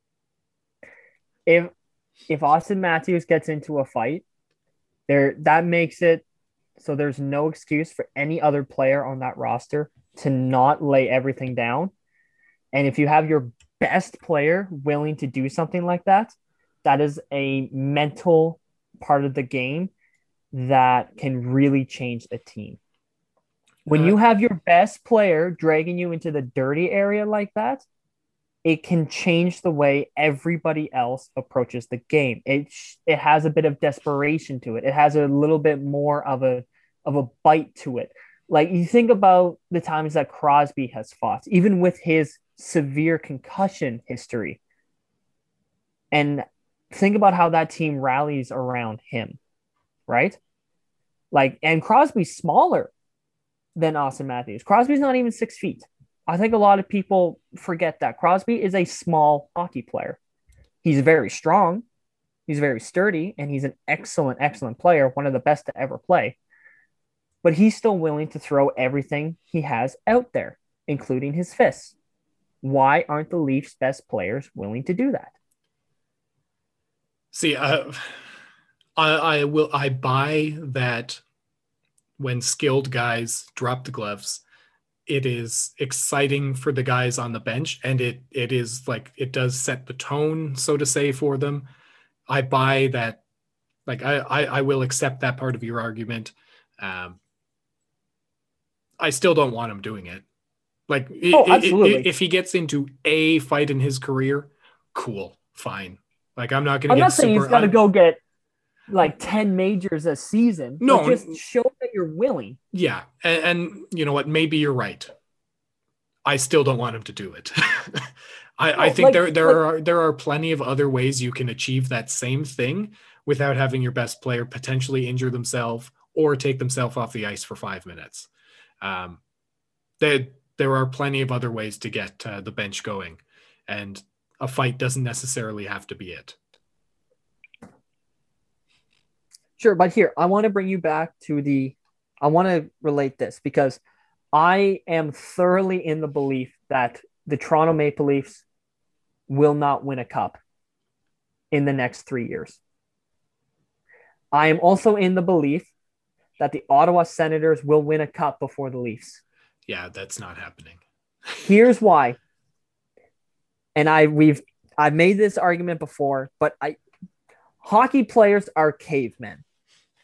If if Austin Matthews gets into a fight, there that makes it so there's no excuse for any other player on that roster to not lay everything down. And if you have your best player willing to do something like that, that is a mental part of the game that can really change the team. When Uh, you have your best player dragging you into the dirty area like that, it can change the way everybody else approaches the game. It it has a bit of desperation to it. It has a little bit more of a of a bite to it. Like, you think about the times that Crosby has fought, even with his severe concussion history, and think about how that team rallies around him, right? Like, and Crosby's smaller than Austin Matthews. Crosby's not even six feet. I think a lot of people forget that Crosby is a small hockey player. He's very strong, he's very sturdy, and he's an excellent, excellent player, one of the best to ever play. But he's still willing to throw everything he has out there, including his fists. Why aren't the Leafs' best players willing to do that? See, uh, I, I will. I buy that when skilled guys drop the gloves, it is exciting for the guys on the bench, and it it is like it does set the tone, so to say, for them. I buy that. Like I I, I will accept that part of your argument. Um, I still don't want him doing it. Like, Oh, i- i- absolutely. i- if he gets into a fight in his career, cool, fine. Like, I'm not going to I'm get not saying super. he's got to I'm- go get like ten majors a season. No, but just show that you're willing. Yeah, and, and you know what? Maybe you're right. I still don't want him to do it. I, I No, think like- there there like- are there are plenty of other ways you can achieve that same thing without having your best player potentially injure themselves or take themselves off the ice for five minutes. Um, there there are plenty of other ways to get uh, the bench going, and a fight doesn't necessarily have to be it. Sure, but here, I want to bring you back to the I want to relate this because I am thoroughly in the belief that the Toronto Maple Leafs will not win a cup in the next three years. I am also in the belief that the Ottawa Senators will win a cup before the Leafs. Yeah, that's not happening. Here's why. And I we've I've made this argument before, but I hockey players are cavemen.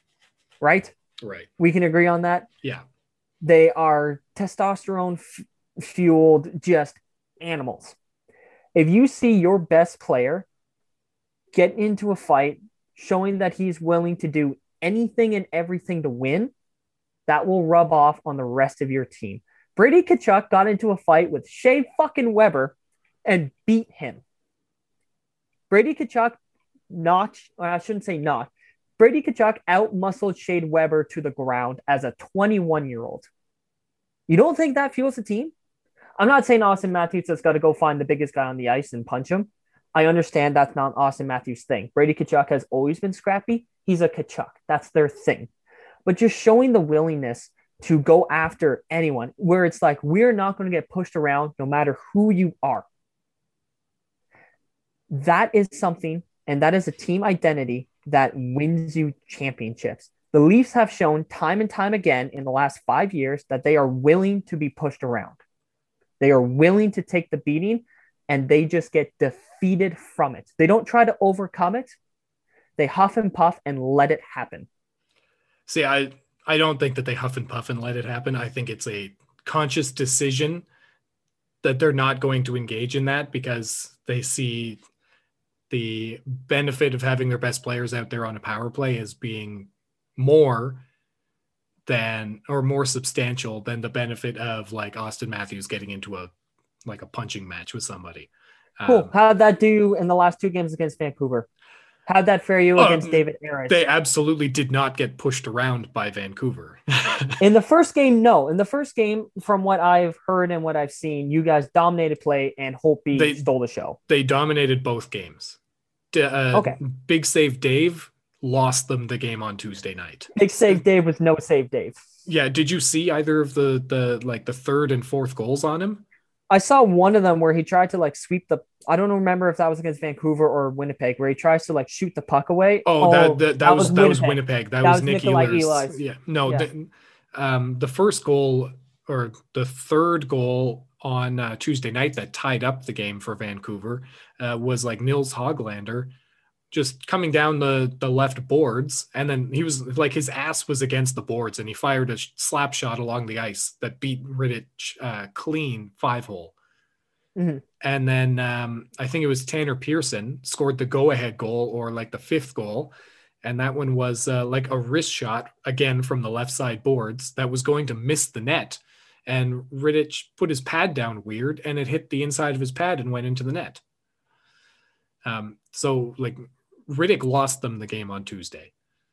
Right? Right. We can agree on that. Yeah. They are testosterone f- fueled just animals. If you see your best player get into a fight, showing that he's willing to do anything and everything to win, that will rub off on the rest of your team. Brady Tkachuk got into a fight with Shea fucking Weber and beat him. Brady Tkachuk not, I shouldn't say not, Brady Tkachuk out-muscled Shea Weber to the ground as a twenty-one-year-old. You don't think that fuels the team? I'm not saying Austin Matthews has got to go find the biggest guy on the ice and punch him. I understand that's not Austin Matthews' thing. Brady Tkachuk has always been scrappy. He's a Tkachuk. That's their thing. But just showing the willingness to go after anyone where it's like, we're not going to get pushed around no matter who you are. That is something, and that is a team identity that wins you championships. The Leafs have shown time and time again in the last five years that they are willing to be pushed around. They are willing to take the beating, and they just get defeated from it. They don't try to overcome it. They huff and puff and let it happen. See, I, I don't think that they huff and puff and let it happen. I think it's a conscious decision that they're not going to engage in that because they see the benefit of having their best players out there on a power play as being more than, or more substantial than the benefit of like Austin Matthews getting into a, like a punching match with somebody. Cool. Um, How'd that do in the last two games against Vancouver? How'd that fare you against um, David Ayres? They absolutely did not get pushed around by Vancouver. In the first game, no. In the first game, from what I've heard and what I've seen, you guys dominated play and Holtby They- stole the show. They dominated both games. D- uh, Okay. Big Save Dave lost them the game on Tuesday night. Big save Dave with no save Dave. Yeah, did you see either of the the like the third and fourth goals on him? I saw one of them where he tried to like sweep the. I don't remember if that was against Vancouver or Winnipeg, where he tries to like shoot the puck away. Oh, that that, that was that was Winnipeg. That, That was was Nick Nikolai Ehlers. Ehlers. Yeah, no, Yeah. The, um, the first goal or the third goal on uh, Tuesday night that tied up the game for Vancouver uh, was like Nils Hoglander just coming down the the left boards, and then he was like his ass was against the boards, and he fired a slap shot along the ice that beat Rittich uh, clean five hole. Mhm. And then um, I think it was Tanner Pearson scored the go-ahead goal or like the fifth goal. And that one was uh, like a wrist shot again from the left side boards that was going to miss the net. And Rittich put his pad down weird and it hit the inside of his pad and went into the net. Um, so like Riddick lost them the game on Tuesday.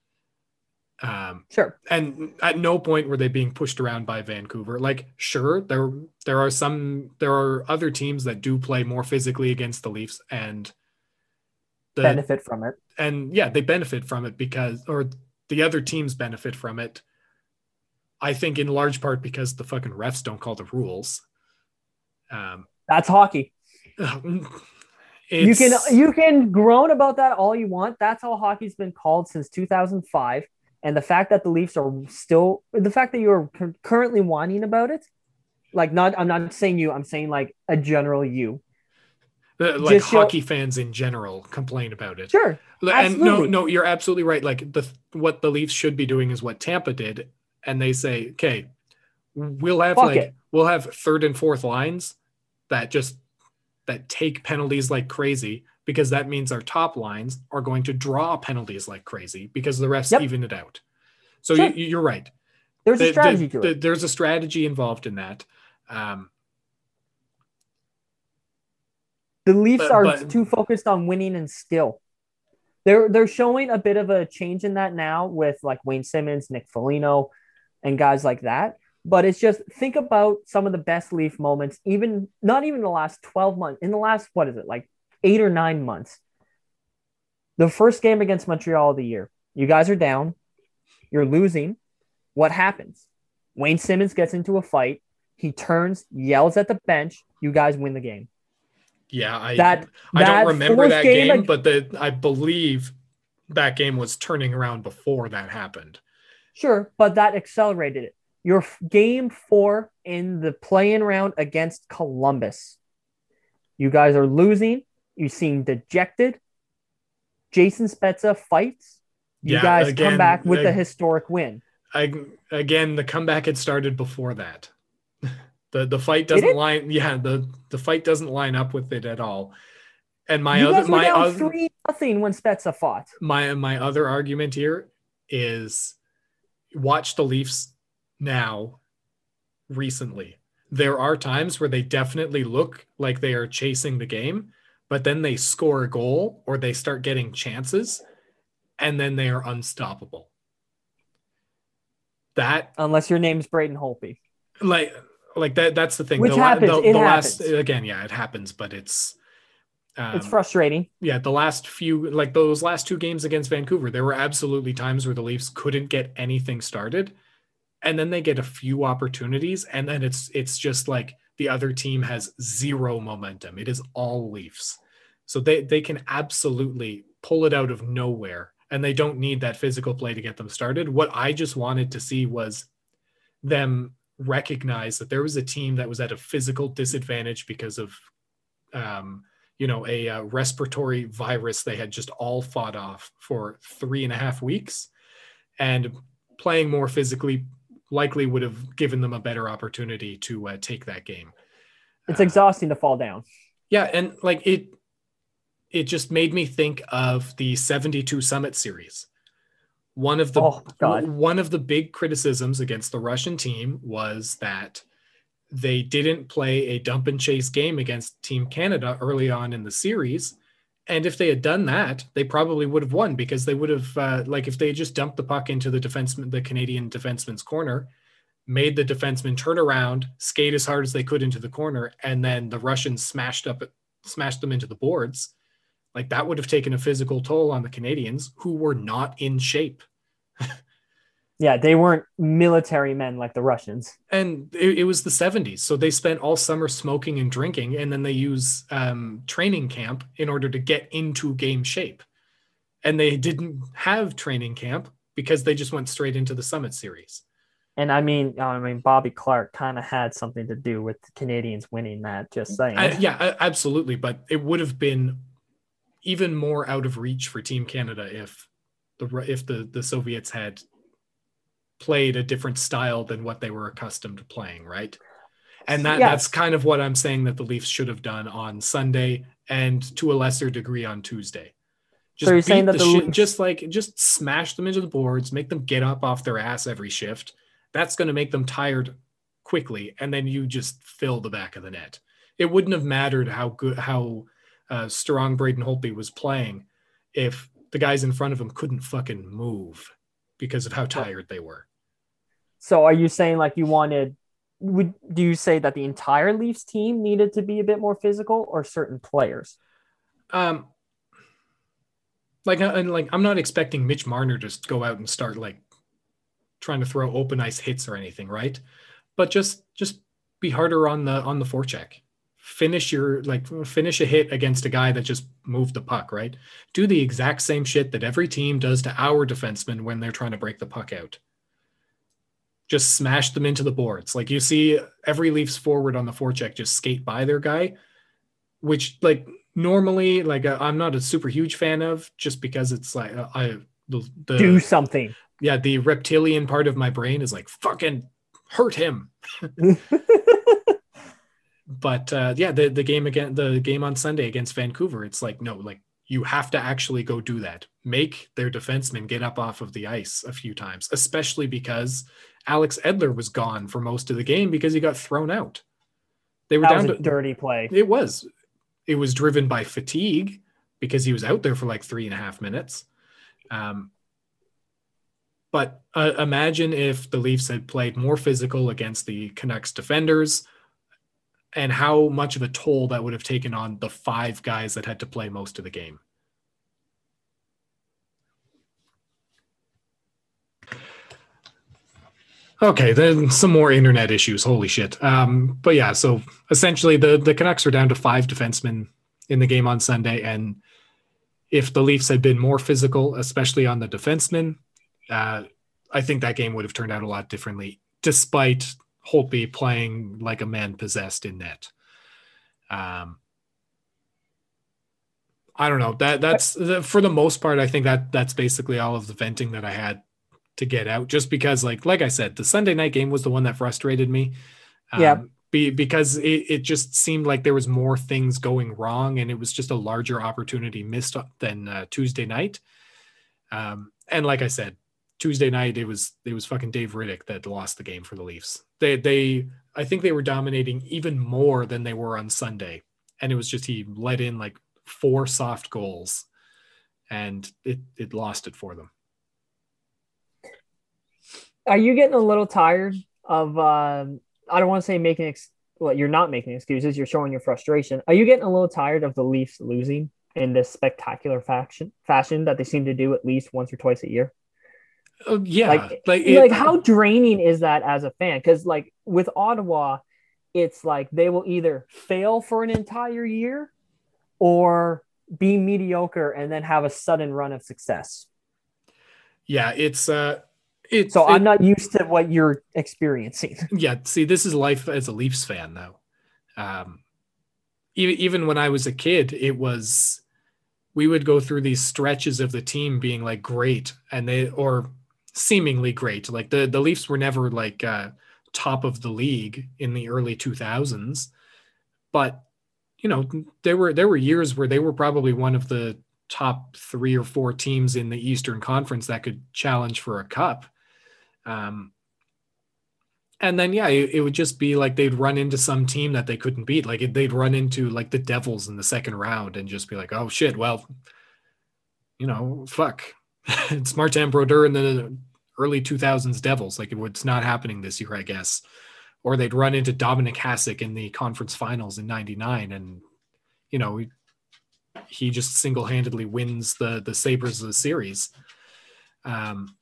Um, Sure. and at no point were they being pushed around by Vancouver. Like, sure, there there are some there are other teams that do play more physically against the Leafs, and the Benefit from it. and yeah, they benefit from it because, or the other teams benefit from it. I think in large part because the fucking refs don't call the rules. Um, That's hockey. it's, You can you can groan about that all you want. That's how hockey's been called since two thousand five. And the fact that the Leafs are still, the fact that you're cu- currently whining about it, like not, I'm not saying you, I'm saying like a general you. Uh, like Just show- hockey fans in general complain about it. Sure. And no, absolutely. no, you're absolutely right. Like the what the Leafs should be doing is what Tampa did, and they say, okay, we'll have Fuck like it. we'll have third and fourth lines that just that take penalties like crazy, because that means our top lines are going to draw penalties like crazy because the refs Yep. even it out. So Sure. you, you're right. There's The- a strategy the- to the- it. There's a strategy involved in that. Um, The Leafs but- are but- too focused on winning and skill. They're they're showing a bit of a change in that now with like Wayne Simmons, Nick Foligno, and guys like that. But it's just think about some of the best Leaf moments, even not even the last twelve months, in the last, what is it, like eight or nine months. The first game against Montreal of the year, you guys are down, you're losing. What happens? Wayne Simmons gets into a fight. He turns, yells at the bench. You guys win the game. yeah, I That I that don't remember fourth that game, ag- but the I believe that game was turning around before that happened. Sure, but that accelerated it. Your f- game four in the play-in round against Columbus. You guys are losing. You seem dejected. Jason Spezza fights. You Yeah, guys again, come back with uh, a historic win. I again the comeback had started before that. The the fight Did doesn't it? line. Yeah, the the fight doesn't line up with it at all. And my You other guys were my down other three nothing when Spezza fought. my my other argument here is watch the Leafs now recently. There are times where they definitely look like they are chasing the game, but then they score a goal or they start getting chances and then they are unstoppable. That Unless your name's Braden Holtby. like like that that's the thing. Which the, happens. The, It the happens. last again, yeah, it happens, but it's um, It's frustrating. yeah, the last few, like those last two games against Vancouver, there were absolutely times where the Leafs couldn't get anything started, and then they get a few opportunities, and then it's it's just like the other team has zero momentum. It is all Leafs, so they they can absolutely pull it out of nowhere, and they don't need that physical play to get them started. What I just wanted to see was them recognize that there was a team that was at a physical disadvantage because of um you know, a uh, respiratory virus they had just all fought off for three and a half weeks, and playing more physically likely would have given them a better opportunity to uh, take that game. It's Uh, exhausting to fall down. yeah. And like it, it just made me think of the seventy-two Summit series. One of the, Oh, God. one of the big criticisms against the Russian team was that they didn't play a dump and chase game against Team Canada early on in the series. And if they had done that, they probably would have won, because they would have, uh, like if they had just dumped the puck into the defenseman, the Canadian defenseman's corner, made the defenseman turn around, skate as hard as they could into the corner, and then the Russians smashed up, smashed them into the boards. Like that would have taken a physical toll on the Canadians, who were not in shape. Yeah, they weren't military men like the Russians. And it, it was the seventies. So they spent all summer smoking and drinking, and then they use um, training camp in order to get into game shape. And they didn't have training camp because they just went straight into the Summit series. And I mean, I mean, Bobby Clark kind of had something to do with the Canadians winning that. Just saying. I, yeah, I- absolutely. But it would have been even more out of reach for Team Canada if the if the, the Soviets had played a different style than what they were accustomed to playing, right? And that Yes. that's kind of what I'm saying that the Leafs should have done on Sunday, and to a lesser degree on Tuesday. Just So you're beat saying that the the shit, Leafs- just like just smash them into the boards, make them get up off their ass every shift. That's going to make them tired quickly, and then you just fill the back of the net. It wouldn't have mattered how good, how uh, strong Braden Holtby was playing if the guys in front of him couldn't fucking move because of how tired they were. So are you saying like you wanted? Would do you say that the entire Leafs team needed to be a bit more physical, or certain players? Um, like, uh, and like, I'm not expecting Mitch Marner to just go out and start like trying to throw open ice hits or anything, right? But just just be harder on the on the forecheck. Finish your like finish a hit against a guy that just moved the puck, right? Do the exact same shit that every team does to our defensemen when they're trying to break the puck out. Just smash them into the boards. Like you see every Leafs forward on the forecheck just skate by their guy, which like normally like uh, I'm not a super huge fan of, just because it's like uh, I the, the Do something. yeah, the reptilian part of my brain is like fucking hurt him. But uh, yeah, the the game again, the game on Sunday against Vancouver, it's like no, like you have to actually go do that. Make their defensemen get up off of the ice a few times, especially because Alex Edler was gone for most of the game because he got thrown out. They were That down was a to dirty play. It was. It was driven by fatigue because he was out there for like three and a half minutes. Um, but uh, imagine if the Leafs had played more physical against the Canucks defenders, and how much of a toll that would have taken on the five guys that had to play most of the game. Okay, then some more internet issues. Holy shit. Um, but yeah, so essentially the, the Canucks are down to five defensemen in the game on Sunday. And if the Leafs had been more physical, especially on the defensemen, uh, I think that game would have turned out a lot differently, despite Holtby playing like a man possessed in net. Um, I don't know. That that's for the most part. I think that that's basically all of the venting that I had to get out. Just because, like like I said, the Sunday night game was the one that frustrated me. Um, Yeah. Be, because it, it just seemed like there was more things going wrong, and it was just a larger opportunity missed than uh, Tuesday night. Um, and like I said, Tuesday night it was it was fucking Dave Riddick that lost the game for the Leafs. They they I think they were dominating even more than they were on Sunday, and it was just he let in like four soft goals, and it it lost it for them. Are you getting a little tired of? Uh, I don't want to say making. Ex- well, you're not making excuses. You're showing your frustration. Are you getting a little tired of the Leafs losing in this spectacular fashion fashion that they seem to do at least once or twice a year? Uh, yeah, like like, it, like how draining is that as a fan? Because like with Ottawa, it's like they will either fail for an entire year or be mediocre and then have a sudden run of success. Yeah, it's uh. It, so it, I'm not used to what you're experiencing. Yeah, see, this is life as a Leafs fan, though. Um, even even when I was a kid, it was we would go through these stretches of the team being like great, and they or seemingly great. Like the the Leafs were never like uh, top of the league in the early two thousands, but you know there were there were years where they were probably one of the top three or four teams in the Eastern Conference that could challenge for a cup. Um, and then, yeah, it, it would just be like they'd run into some team that they couldn't beat. Like they'd run into like the Devils in the second round and just be like, oh shit, well, you know, fuck. It's Martin Brodeur in the early two thousands Devils. Like it's not happening this year, I guess. Or they'd run into Dominic Hasek in the conference finals in ninety-nine. And, you know, he, he just single-handedly wins the, the Sabres of the series. Um,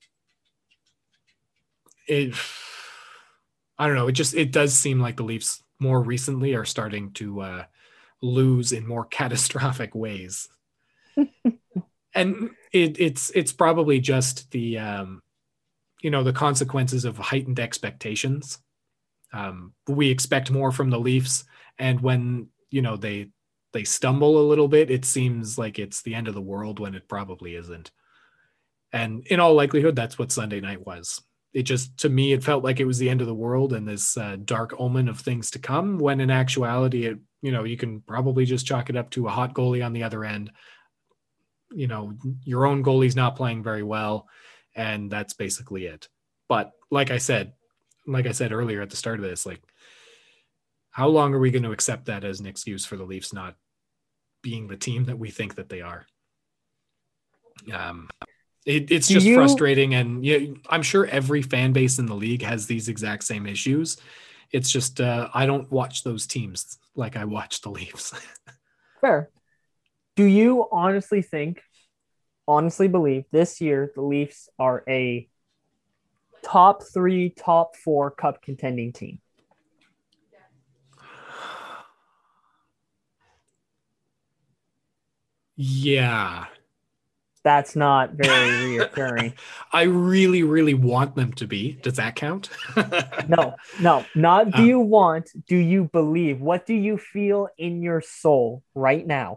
It, I don't know. It just, it does seem like the Leafs more recently are starting to uh, lose in more catastrophic ways. And it, it's, it's probably just the, um, you know, the consequences of heightened expectations. Um, we expect more from the Leafs. And when, you know, they, they stumble a little bit, it seems like it's the end of the world when it probably isn't. And in all likelihood, that's what Sunday night was. It just, to me, it felt like it was the end of the world and this uh, dark omen of things to come, when in actuality, it, you know, you can probably just chalk it up to a hot goalie on the other end. You know, your own goalie's not playing very well, and that's basically it. But like I said, like I said earlier at the start of this, like, how long are we going to accept that as an excuse for the Leafs not being the team that we think that they are? Um, It, it's just you, frustrating, and yeah, I'm sure every fan base in the league has these exact same issues. It's just uh, I don't watch those teams like I watch the Leafs. Fair. Do you honestly think, honestly believe this year the Leafs are a top three, top four cup contending team? Yeah. That's not very reassuring. I really, really want them to be. Does that count? no, no, not do um, you want, do you believe? What do you feel in your soul right now?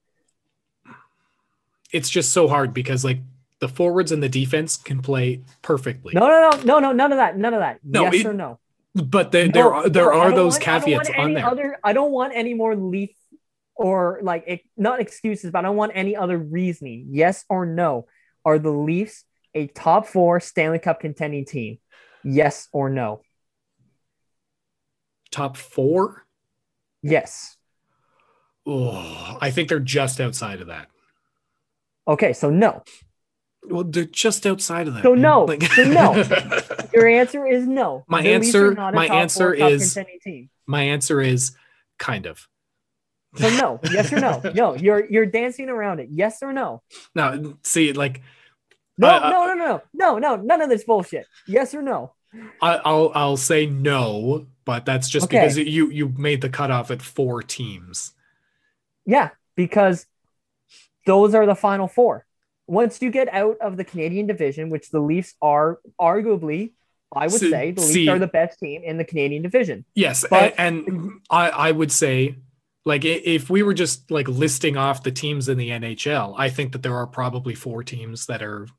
It's just so hard because like the forwards and the defense can play perfectly. No, no, no, no, no, none of that. None of that. No, yes it, or no? But the, no, there are, there no, are those want, caveats on there. Other, I don't want any more Leaf or like it, not excuses, but I don't want any other reasoning. Yes or no? Are the Leafs a top four Stanley Cup contending team? Yes or no? Top four? Yes. Oh, I think they're just outside of that. Okay, so no. Well, they're just outside of that. So man. no. Like... so no. Your answer is no. My the answer. My answer is. My answer is kind of. So no, yes or no? No, you're you're dancing around it. Yes or no? No, see, like no, uh, no, no, no, no, no, none of this bullshit. Yes or no? I, I'll I'll say no, but that's just okay. because you you made the cutoff at four teams. Yeah, because those are the final four. Once you get out of the Canadian division, which the Leafs are arguably, I would so, say, the Leafs see, are the best team in the Canadian division. Yes, but, and, and I I would say. Like if we were just like listing off the teams in the N H L, I think that there are probably four teams that are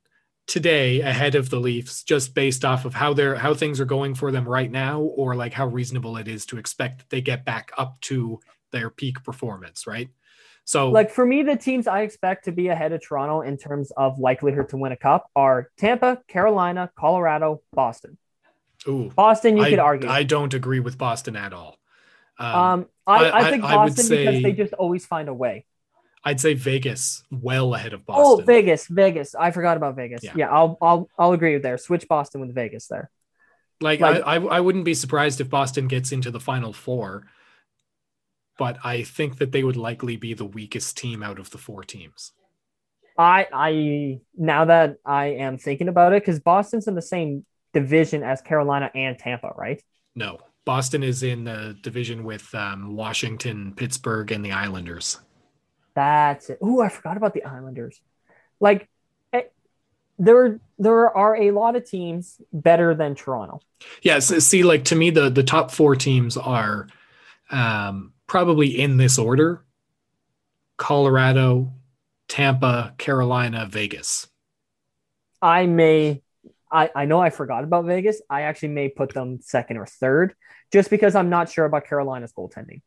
today ahead of the Leafs just based off of how they're how things are going for them right now, or like how reasonable it is to expect that they get back up to their peak performance, right? So Like for me, the teams I expect to be ahead of Toronto in terms of likelihood to win a cup are Tampa, Carolina, Colorado, Boston. ooh, Boston, you I, could argue. I don't agree with Boston at all. Um, um, I, I- I think I- I would Boston say- because they just always find a way. I'd say Vegas well ahead of Oh, Boston. Vegas, Vegas. I forgot about Vegas. Yeah. Yeah, I'll I'll I'll agree with there. Switch Boston with Vegas there. Like, Like- I, I, I wouldn't be surprised if Boston gets into the Final Four, but I think that they would likely be the weakest team out of the four teams. I I now that I am thinking about it, because Boston's in the same division as Carolina and Tampa, right? No, Boston is in the division with um, Washington, Pittsburgh, and the Islanders. That's it. Ooh, I forgot about the Islanders. Like, eh, there there are a lot of teams better than Toronto. Yeah, so see, like to me, the the top four teams are um, probably in this order: Colorado, Tampa, Carolina, Vegas. I may, I I know I forgot about Vegas. I actually may put them second or third, just because I'm not sure about Carolina's goaltending.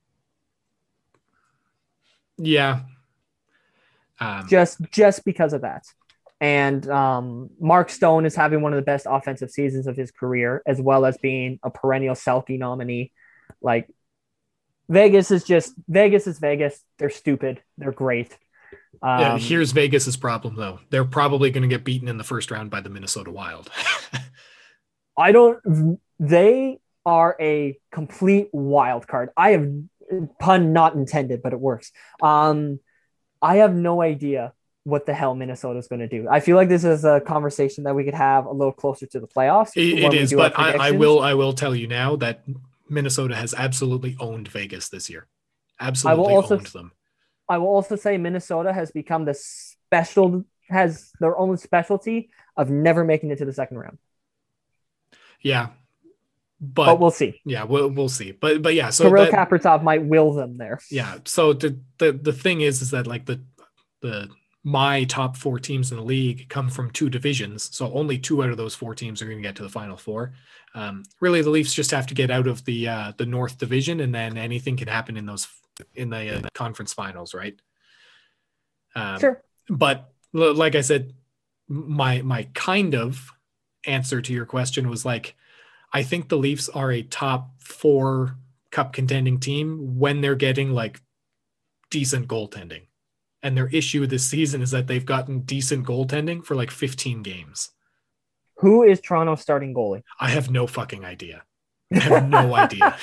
Yeah. Um, Just just because of that. And um, Mark Stone is having one of the best offensive seasons of his career, as well as being a perennial Selke nominee. Like, Vegas is just Vegas is Vegas. They're stupid. They're great. Um, yeah, here's Vegas's problem, though. They're probably going to get beaten in the first round by the Minnesota Wild. I don't. They are a complete wild card. I have pun not intended, but it works. Um, I have no idea what the hell Minnesota is going to do. I feel like this is a conversation that we could have a little closer to the playoffs. It, when it we is, do our but I, I predictions. will. I will tell you now that Minnesota has absolutely owned Vegas this year. Absolutely also- owned them. I will also say Minnesota has become the special has their own specialty of never making it to the second round. Yeah, but, But we'll see. yeah, we'll we'll see. But but yeah, so Kirill that, Kaprizov might will them there. yeah. So the, the the thing is, is that like the the my top four teams in the league come from two divisions, so only two out of those four teams are going to get to the Final Four. Um, really, the Leafs just have to get out of the uh, the North Division, and then anything can happen in those in the uh, conference finals, right? Um, Sure. But l- like I said, my my kind of answer to your question was like, I think the Leafs are a top four cup contending team when they're getting like decent goaltending. And their issue this season is that they've gotten decent goaltending for like fifteen games. Who is Toronto's starting goalie? I have no fucking idea. I have no idea.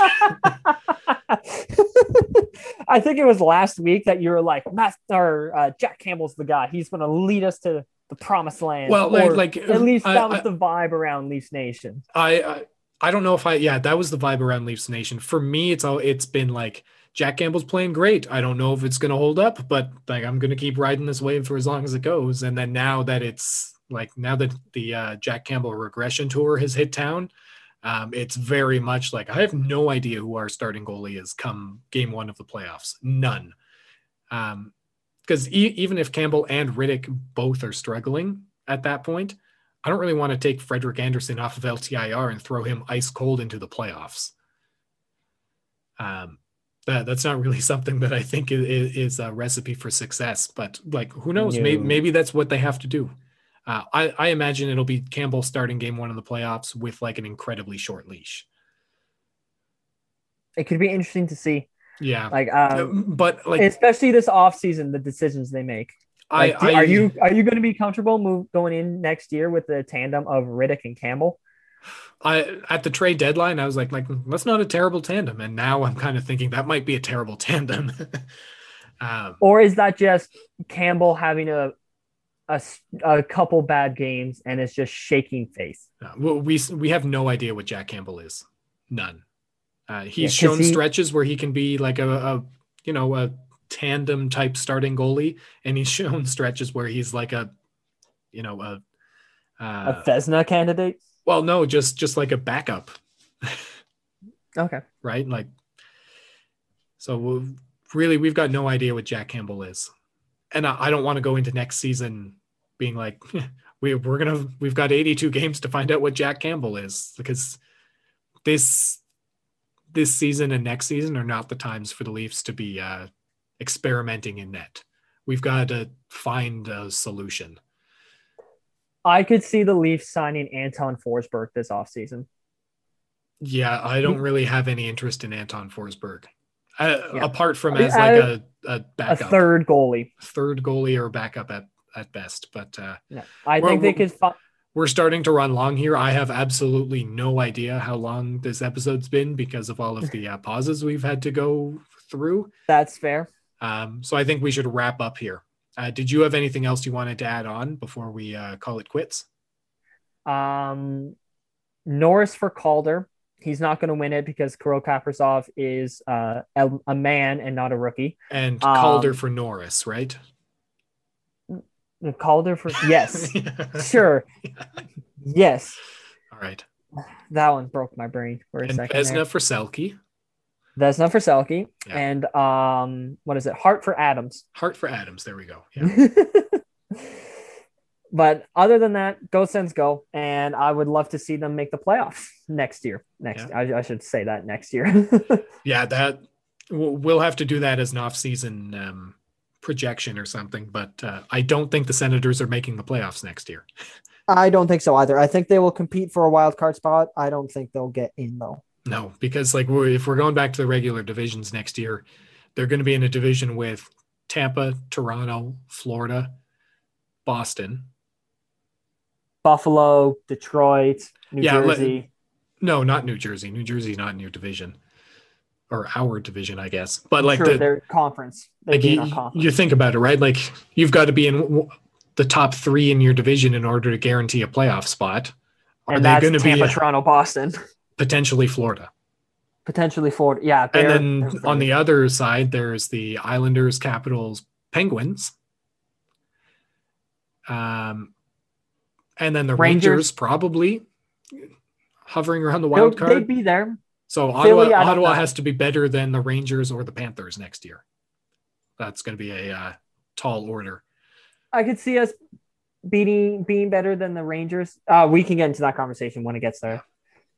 I think it was last week that you were like, Master uh, Jack Campbell's the guy. He's going to lead us to the promised land. Well, like- Or like, at least I- that was I- the vibe around Leafs Nation. I, I I don't know if I yeah, that was the vibe around Leafs Nation. For me, it's all it's been like Jack Campbell's playing great. I don't know if it's gonna hold up, but like I'm gonna keep riding this wave for as long as it goes. And then now that it's like now that the uh, Jack Campbell regression tour has hit town, um, it's very much like I have no idea who our starting goalie is come game one of the playoffs. None. Um, because e- even if Campbell and Riddick both are struggling at that point, I don't really want to take Frederick Anderson off of L T I R and throw him ice cold into the playoffs. Um, that, that's not really something that I think is, is a recipe for success, but like, who knows? No. Maybe, maybe that's what they have to do. Uh, I, I imagine it'll be Campbell starting game one of the playoffs with like an incredibly short leash. It could be interesting to see. Yeah. Like, um, but like, especially this offseason, the decisions they make. Like, I, do- I, are you are you going to be comfortable move going in next year with the tandem of Riddick and Campbell? I at the trade deadline, I was like, like that's not a terrible tandem, and now I'm kind of thinking that might be a terrible tandem. um, Or is that just Campbell having a a, s- a couple bad games and it's just shaking face? uh, we we have no idea what Jack Campbell is, none. Uh, he's Yeah, 'cause shown he- stretches where he can be like a, a you know a tandem type starting goalie, and he's shown stretches where he's like a you know a uh, A Vesna candidate? well, no, just just like a backup. Okay. Right? Like, so we'll, really, we've got no idea what Jack Campbell is. And I, I don't want to go into next season being like, we we're gonna we've got eighty-two games to find out what Jack Campbell is, because this this season and next season are not the times for the Leafs to be uh, experimenting in net. We've got to find a solution. I could see the Leafs signing Anton Forsberg this offseason. Yeah, I don't really have any interest in Anton Forsberg. Uh, Yeah. Apart from I mean, as like I- a, a A backup, third goalie. third goalie or backup at, at best. But uh, No, I Well, think they well- could. Fi- we're starting to run long here. I have absolutely no idea how long this episode's been because of all of the uh, pauses we've had to go through. That's fair. Um, so I think we should wrap up here. Uh, did you have anything else you wanted to add on before we uh, call it quits? Um, Norris for Calder. He's not going to win it because Kirill Kaprizov is uh, a, a man and not a rookie. And Um, Calder for Norris, right? Calder for yes, sure, yes. All right. That one broke my brain for a And second. Vezina there. for Selke. Vesna for Selke, Yeah. and um, what is it? Hart for Adams. Hart for Adams. There we go. Yeah. But other than that, go Sens go, and I would love to see them make the playoffs next year. Next, I, I should say that next year. Yeah, that we'll we'll have to do that as an off-season um, projection or something. But uh, I don't think the Senators are making the playoffs next year. I don't think so either. I think they will compete for a wild card spot. I don't think they'll get in though. No, because like we're, if we're going back to the regular divisions next year, they're going to be in a division with Tampa, Toronto, Florida, Boston. Buffalo, Detroit, New Yeah, let- Jersey. No, not New Jersey. New Jersey's not in your division, or our division, I guess. But like sure, the their conference. They'd like be in you, our conference. you think about it, right? Like you've got to be in w- the top three in your division in order to guarantee a playoff spot. Are and they that's going to be Tampa, uh, Toronto, Boston, potentially Florida? potentially Florida. Yeah, And they're- then they're on the very- other side, there's the Islanders, Capitals, Penguins. Um, and then the Rangers, Rangers. probably hovering around the they'll- wild card. they'd be there. So Philly, Ottawa, I don't Ottawa know. has to be better than the Rangers or the Panthers next year. That's going to be a uh, tall order. I could see us beating being better than the Rangers. Uh, we can get into that conversation when it gets there.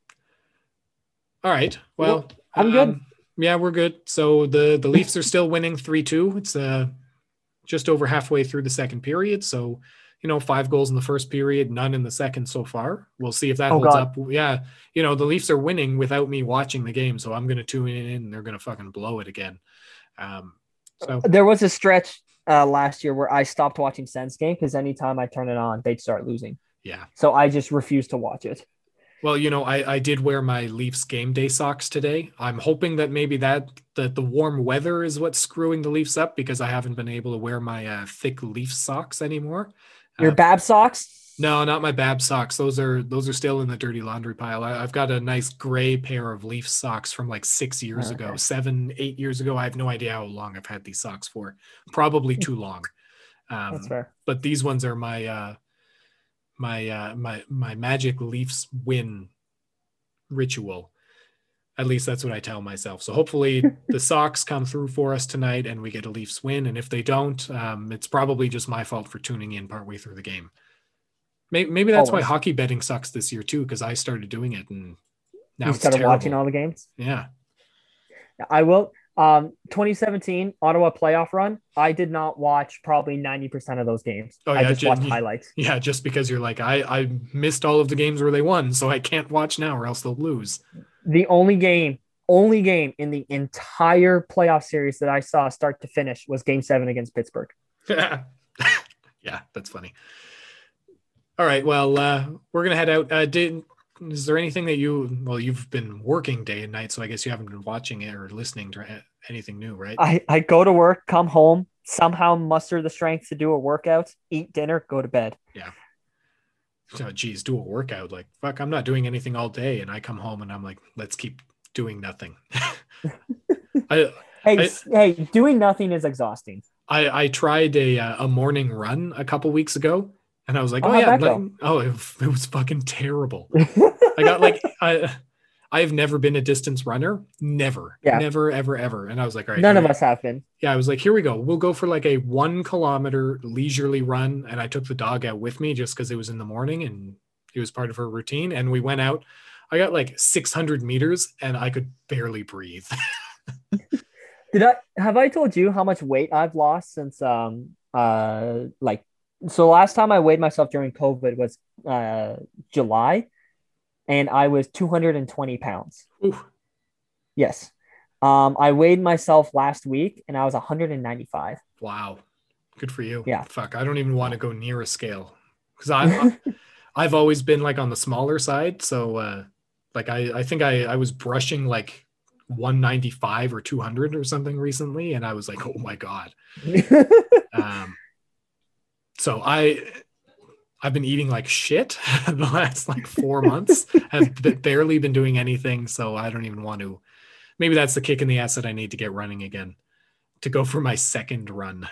All right. Well, I'm good. um, yeah, we're good. So the the Leafs are still winning three two. It's uh just over halfway through the second period. So, you know, five goals in the first period, none in the second so far. We'll see if that Oh, holds God. up. Yeah, you know, the Leafs are winning without me watching the game, so I'm going to tune in and they're going to fucking blow it again. Um, so There was a stretch uh, last year where I stopped watching Sens game because anytime I turn it on, they'd start losing. yeah. So I just refused to watch it. Well, you know, I, I did wear my Leafs game day socks today. I'm hoping that maybe that that the warm weather is what's screwing the Leafs up because I haven't been able to wear my uh, thick Leaf socks anymore. Your Uh, Bab socks? No, not my Bab socks. Those are those are still in the dirty laundry pile. I, I've got a nice gray pair of Leaf socks from like six years ago, Okay. seven, eight years ago. I have no idea how long I've had these socks for. Probably too long. Um, That's fair. but these ones are my uh, my uh, my my Magic Leafs win ritual. At least that's what I tell myself. So hopefully the Sox come through for us tonight and we get a Leafs win. And if they don't, um, it's probably just my fault for tuning in partway through the game. Maybe, maybe that's Always. why hockey betting sucks this year too, because I started doing it and now You it's started terrible. watching all the games? Yeah. I will. Um, twenty seventeen Ottawa playoff run. I did not watch probably ninety percent of those games. Oh, I yeah, just Jen, watched you- highlights. Yeah. Just because you're like, I, I missed all of the games where they won, so I can't watch now or else they'll lose. The only game, only game in the entire playoff series that I saw start to finish was game seven against Pittsburgh. Yeah, that's funny. All right. Well, uh, we're going to head out. Uh, did, is there anything that you, well, you've been working day and night, so I guess you haven't been watching it or listening to a- anything new, right? I, I go to work, come home, somehow muster the strength to do a workout, eat dinner, go to bed. Oh, geez, do a workout. Like, fuck, I'm not doing anything all day. And I come home and I'm like, let's keep doing nothing. I, Hey, I- s- hey, doing nothing is exhausting. I, I tried a, uh, a morning run a couple weeks ago and I was like, Oh, oh, how'd yeah. that go? like- oh, it, it was fucking terrible. I got like, I, I've never been a distance runner. Never, Yeah. never, ever, ever. And I was like, all right. None here of we- us have been. Yeah, I was like, here we go. We'll go for like a one kilometer leisurely run. And I took the dog out with me just because it was in the morning and it was part of her routine. And we went out. I got like six hundred meters and I could barely breathe. Did I have I told you how much weight I've lost since um uh like so last time I weighed myself during COVID was uh July, and I was two hundred twenty pounds. Ooh, Yes. Um I weighed myself last week and I was one hundred ninety-five. wow. Good for you. Yeah. Fuck. I don't even want to go near a scale because I, I've always been like on the smaller side. So uh, like I, I think I, I was brushing like one ninety-five or two hundred or something recently. And I was like, oh my God. Um, so I, I've been eating like shit the last like four months. Have b- barely been doing anything. So I don't even want to, maybe that's the kick in the ass that I need to get running again, to go for my second run.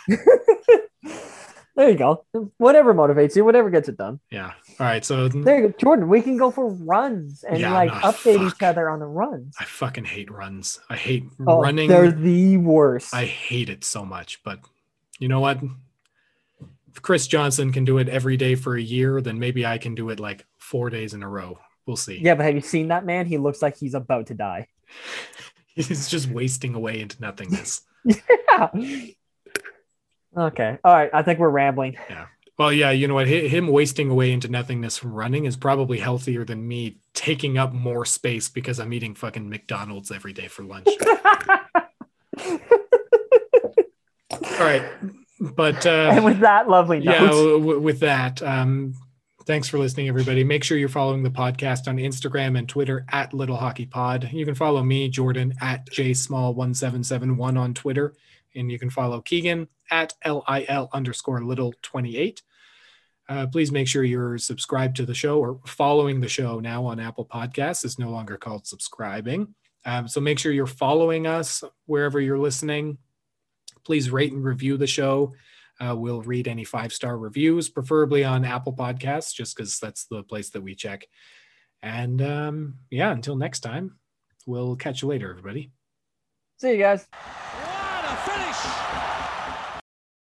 There you go. Whatever motivates you, whatever gets it done. Yeah. All right. So There you go. Jordan, we can go for runs and Yeah, like no, update fuck. each other on the runs. I fucking hate runs. I hate Oh, running. they're the worst. I hate it so much. But you know what? If Chris Johnson can do it every day for a year, then maybe I can do it like four days in a row. We'll see. Yeah, but have you seen that man? He looks like he's about to die. He's just wasting away into nothingness. Yeah. Okay. All right. I think we're rambling. Yeah. Well, yeah, you know what? Hi- Him wasting away into nothingness from running is probably healthier than me taking up more space because I'm eating fucking McDonald's every day for lunch. All right. But uh, And with that lovely yeah, note, w- w- with that, um, thanks for listening, everybody. Make sure you're following the podcast on Instagram and Twitter at Little Hockey Pod. You can follow me, Jordan, at J Small one seven seven one on Twitter. And you can follow Keegan at L I L underscore little twenty-eight. Uh, please make sure you're subscribed to the show or following the show now on Apple Podcasts. It's no longer called subscribing. Um, so make sure you're following us wherever you're listening. Please rate and review the show. Uh, we'll read any five-star reviews, preferably on Apple Podcasts, just because that's the place that we check. And um, yeah, until next time, we'll catch you later, everybody. see you guys. What a finish!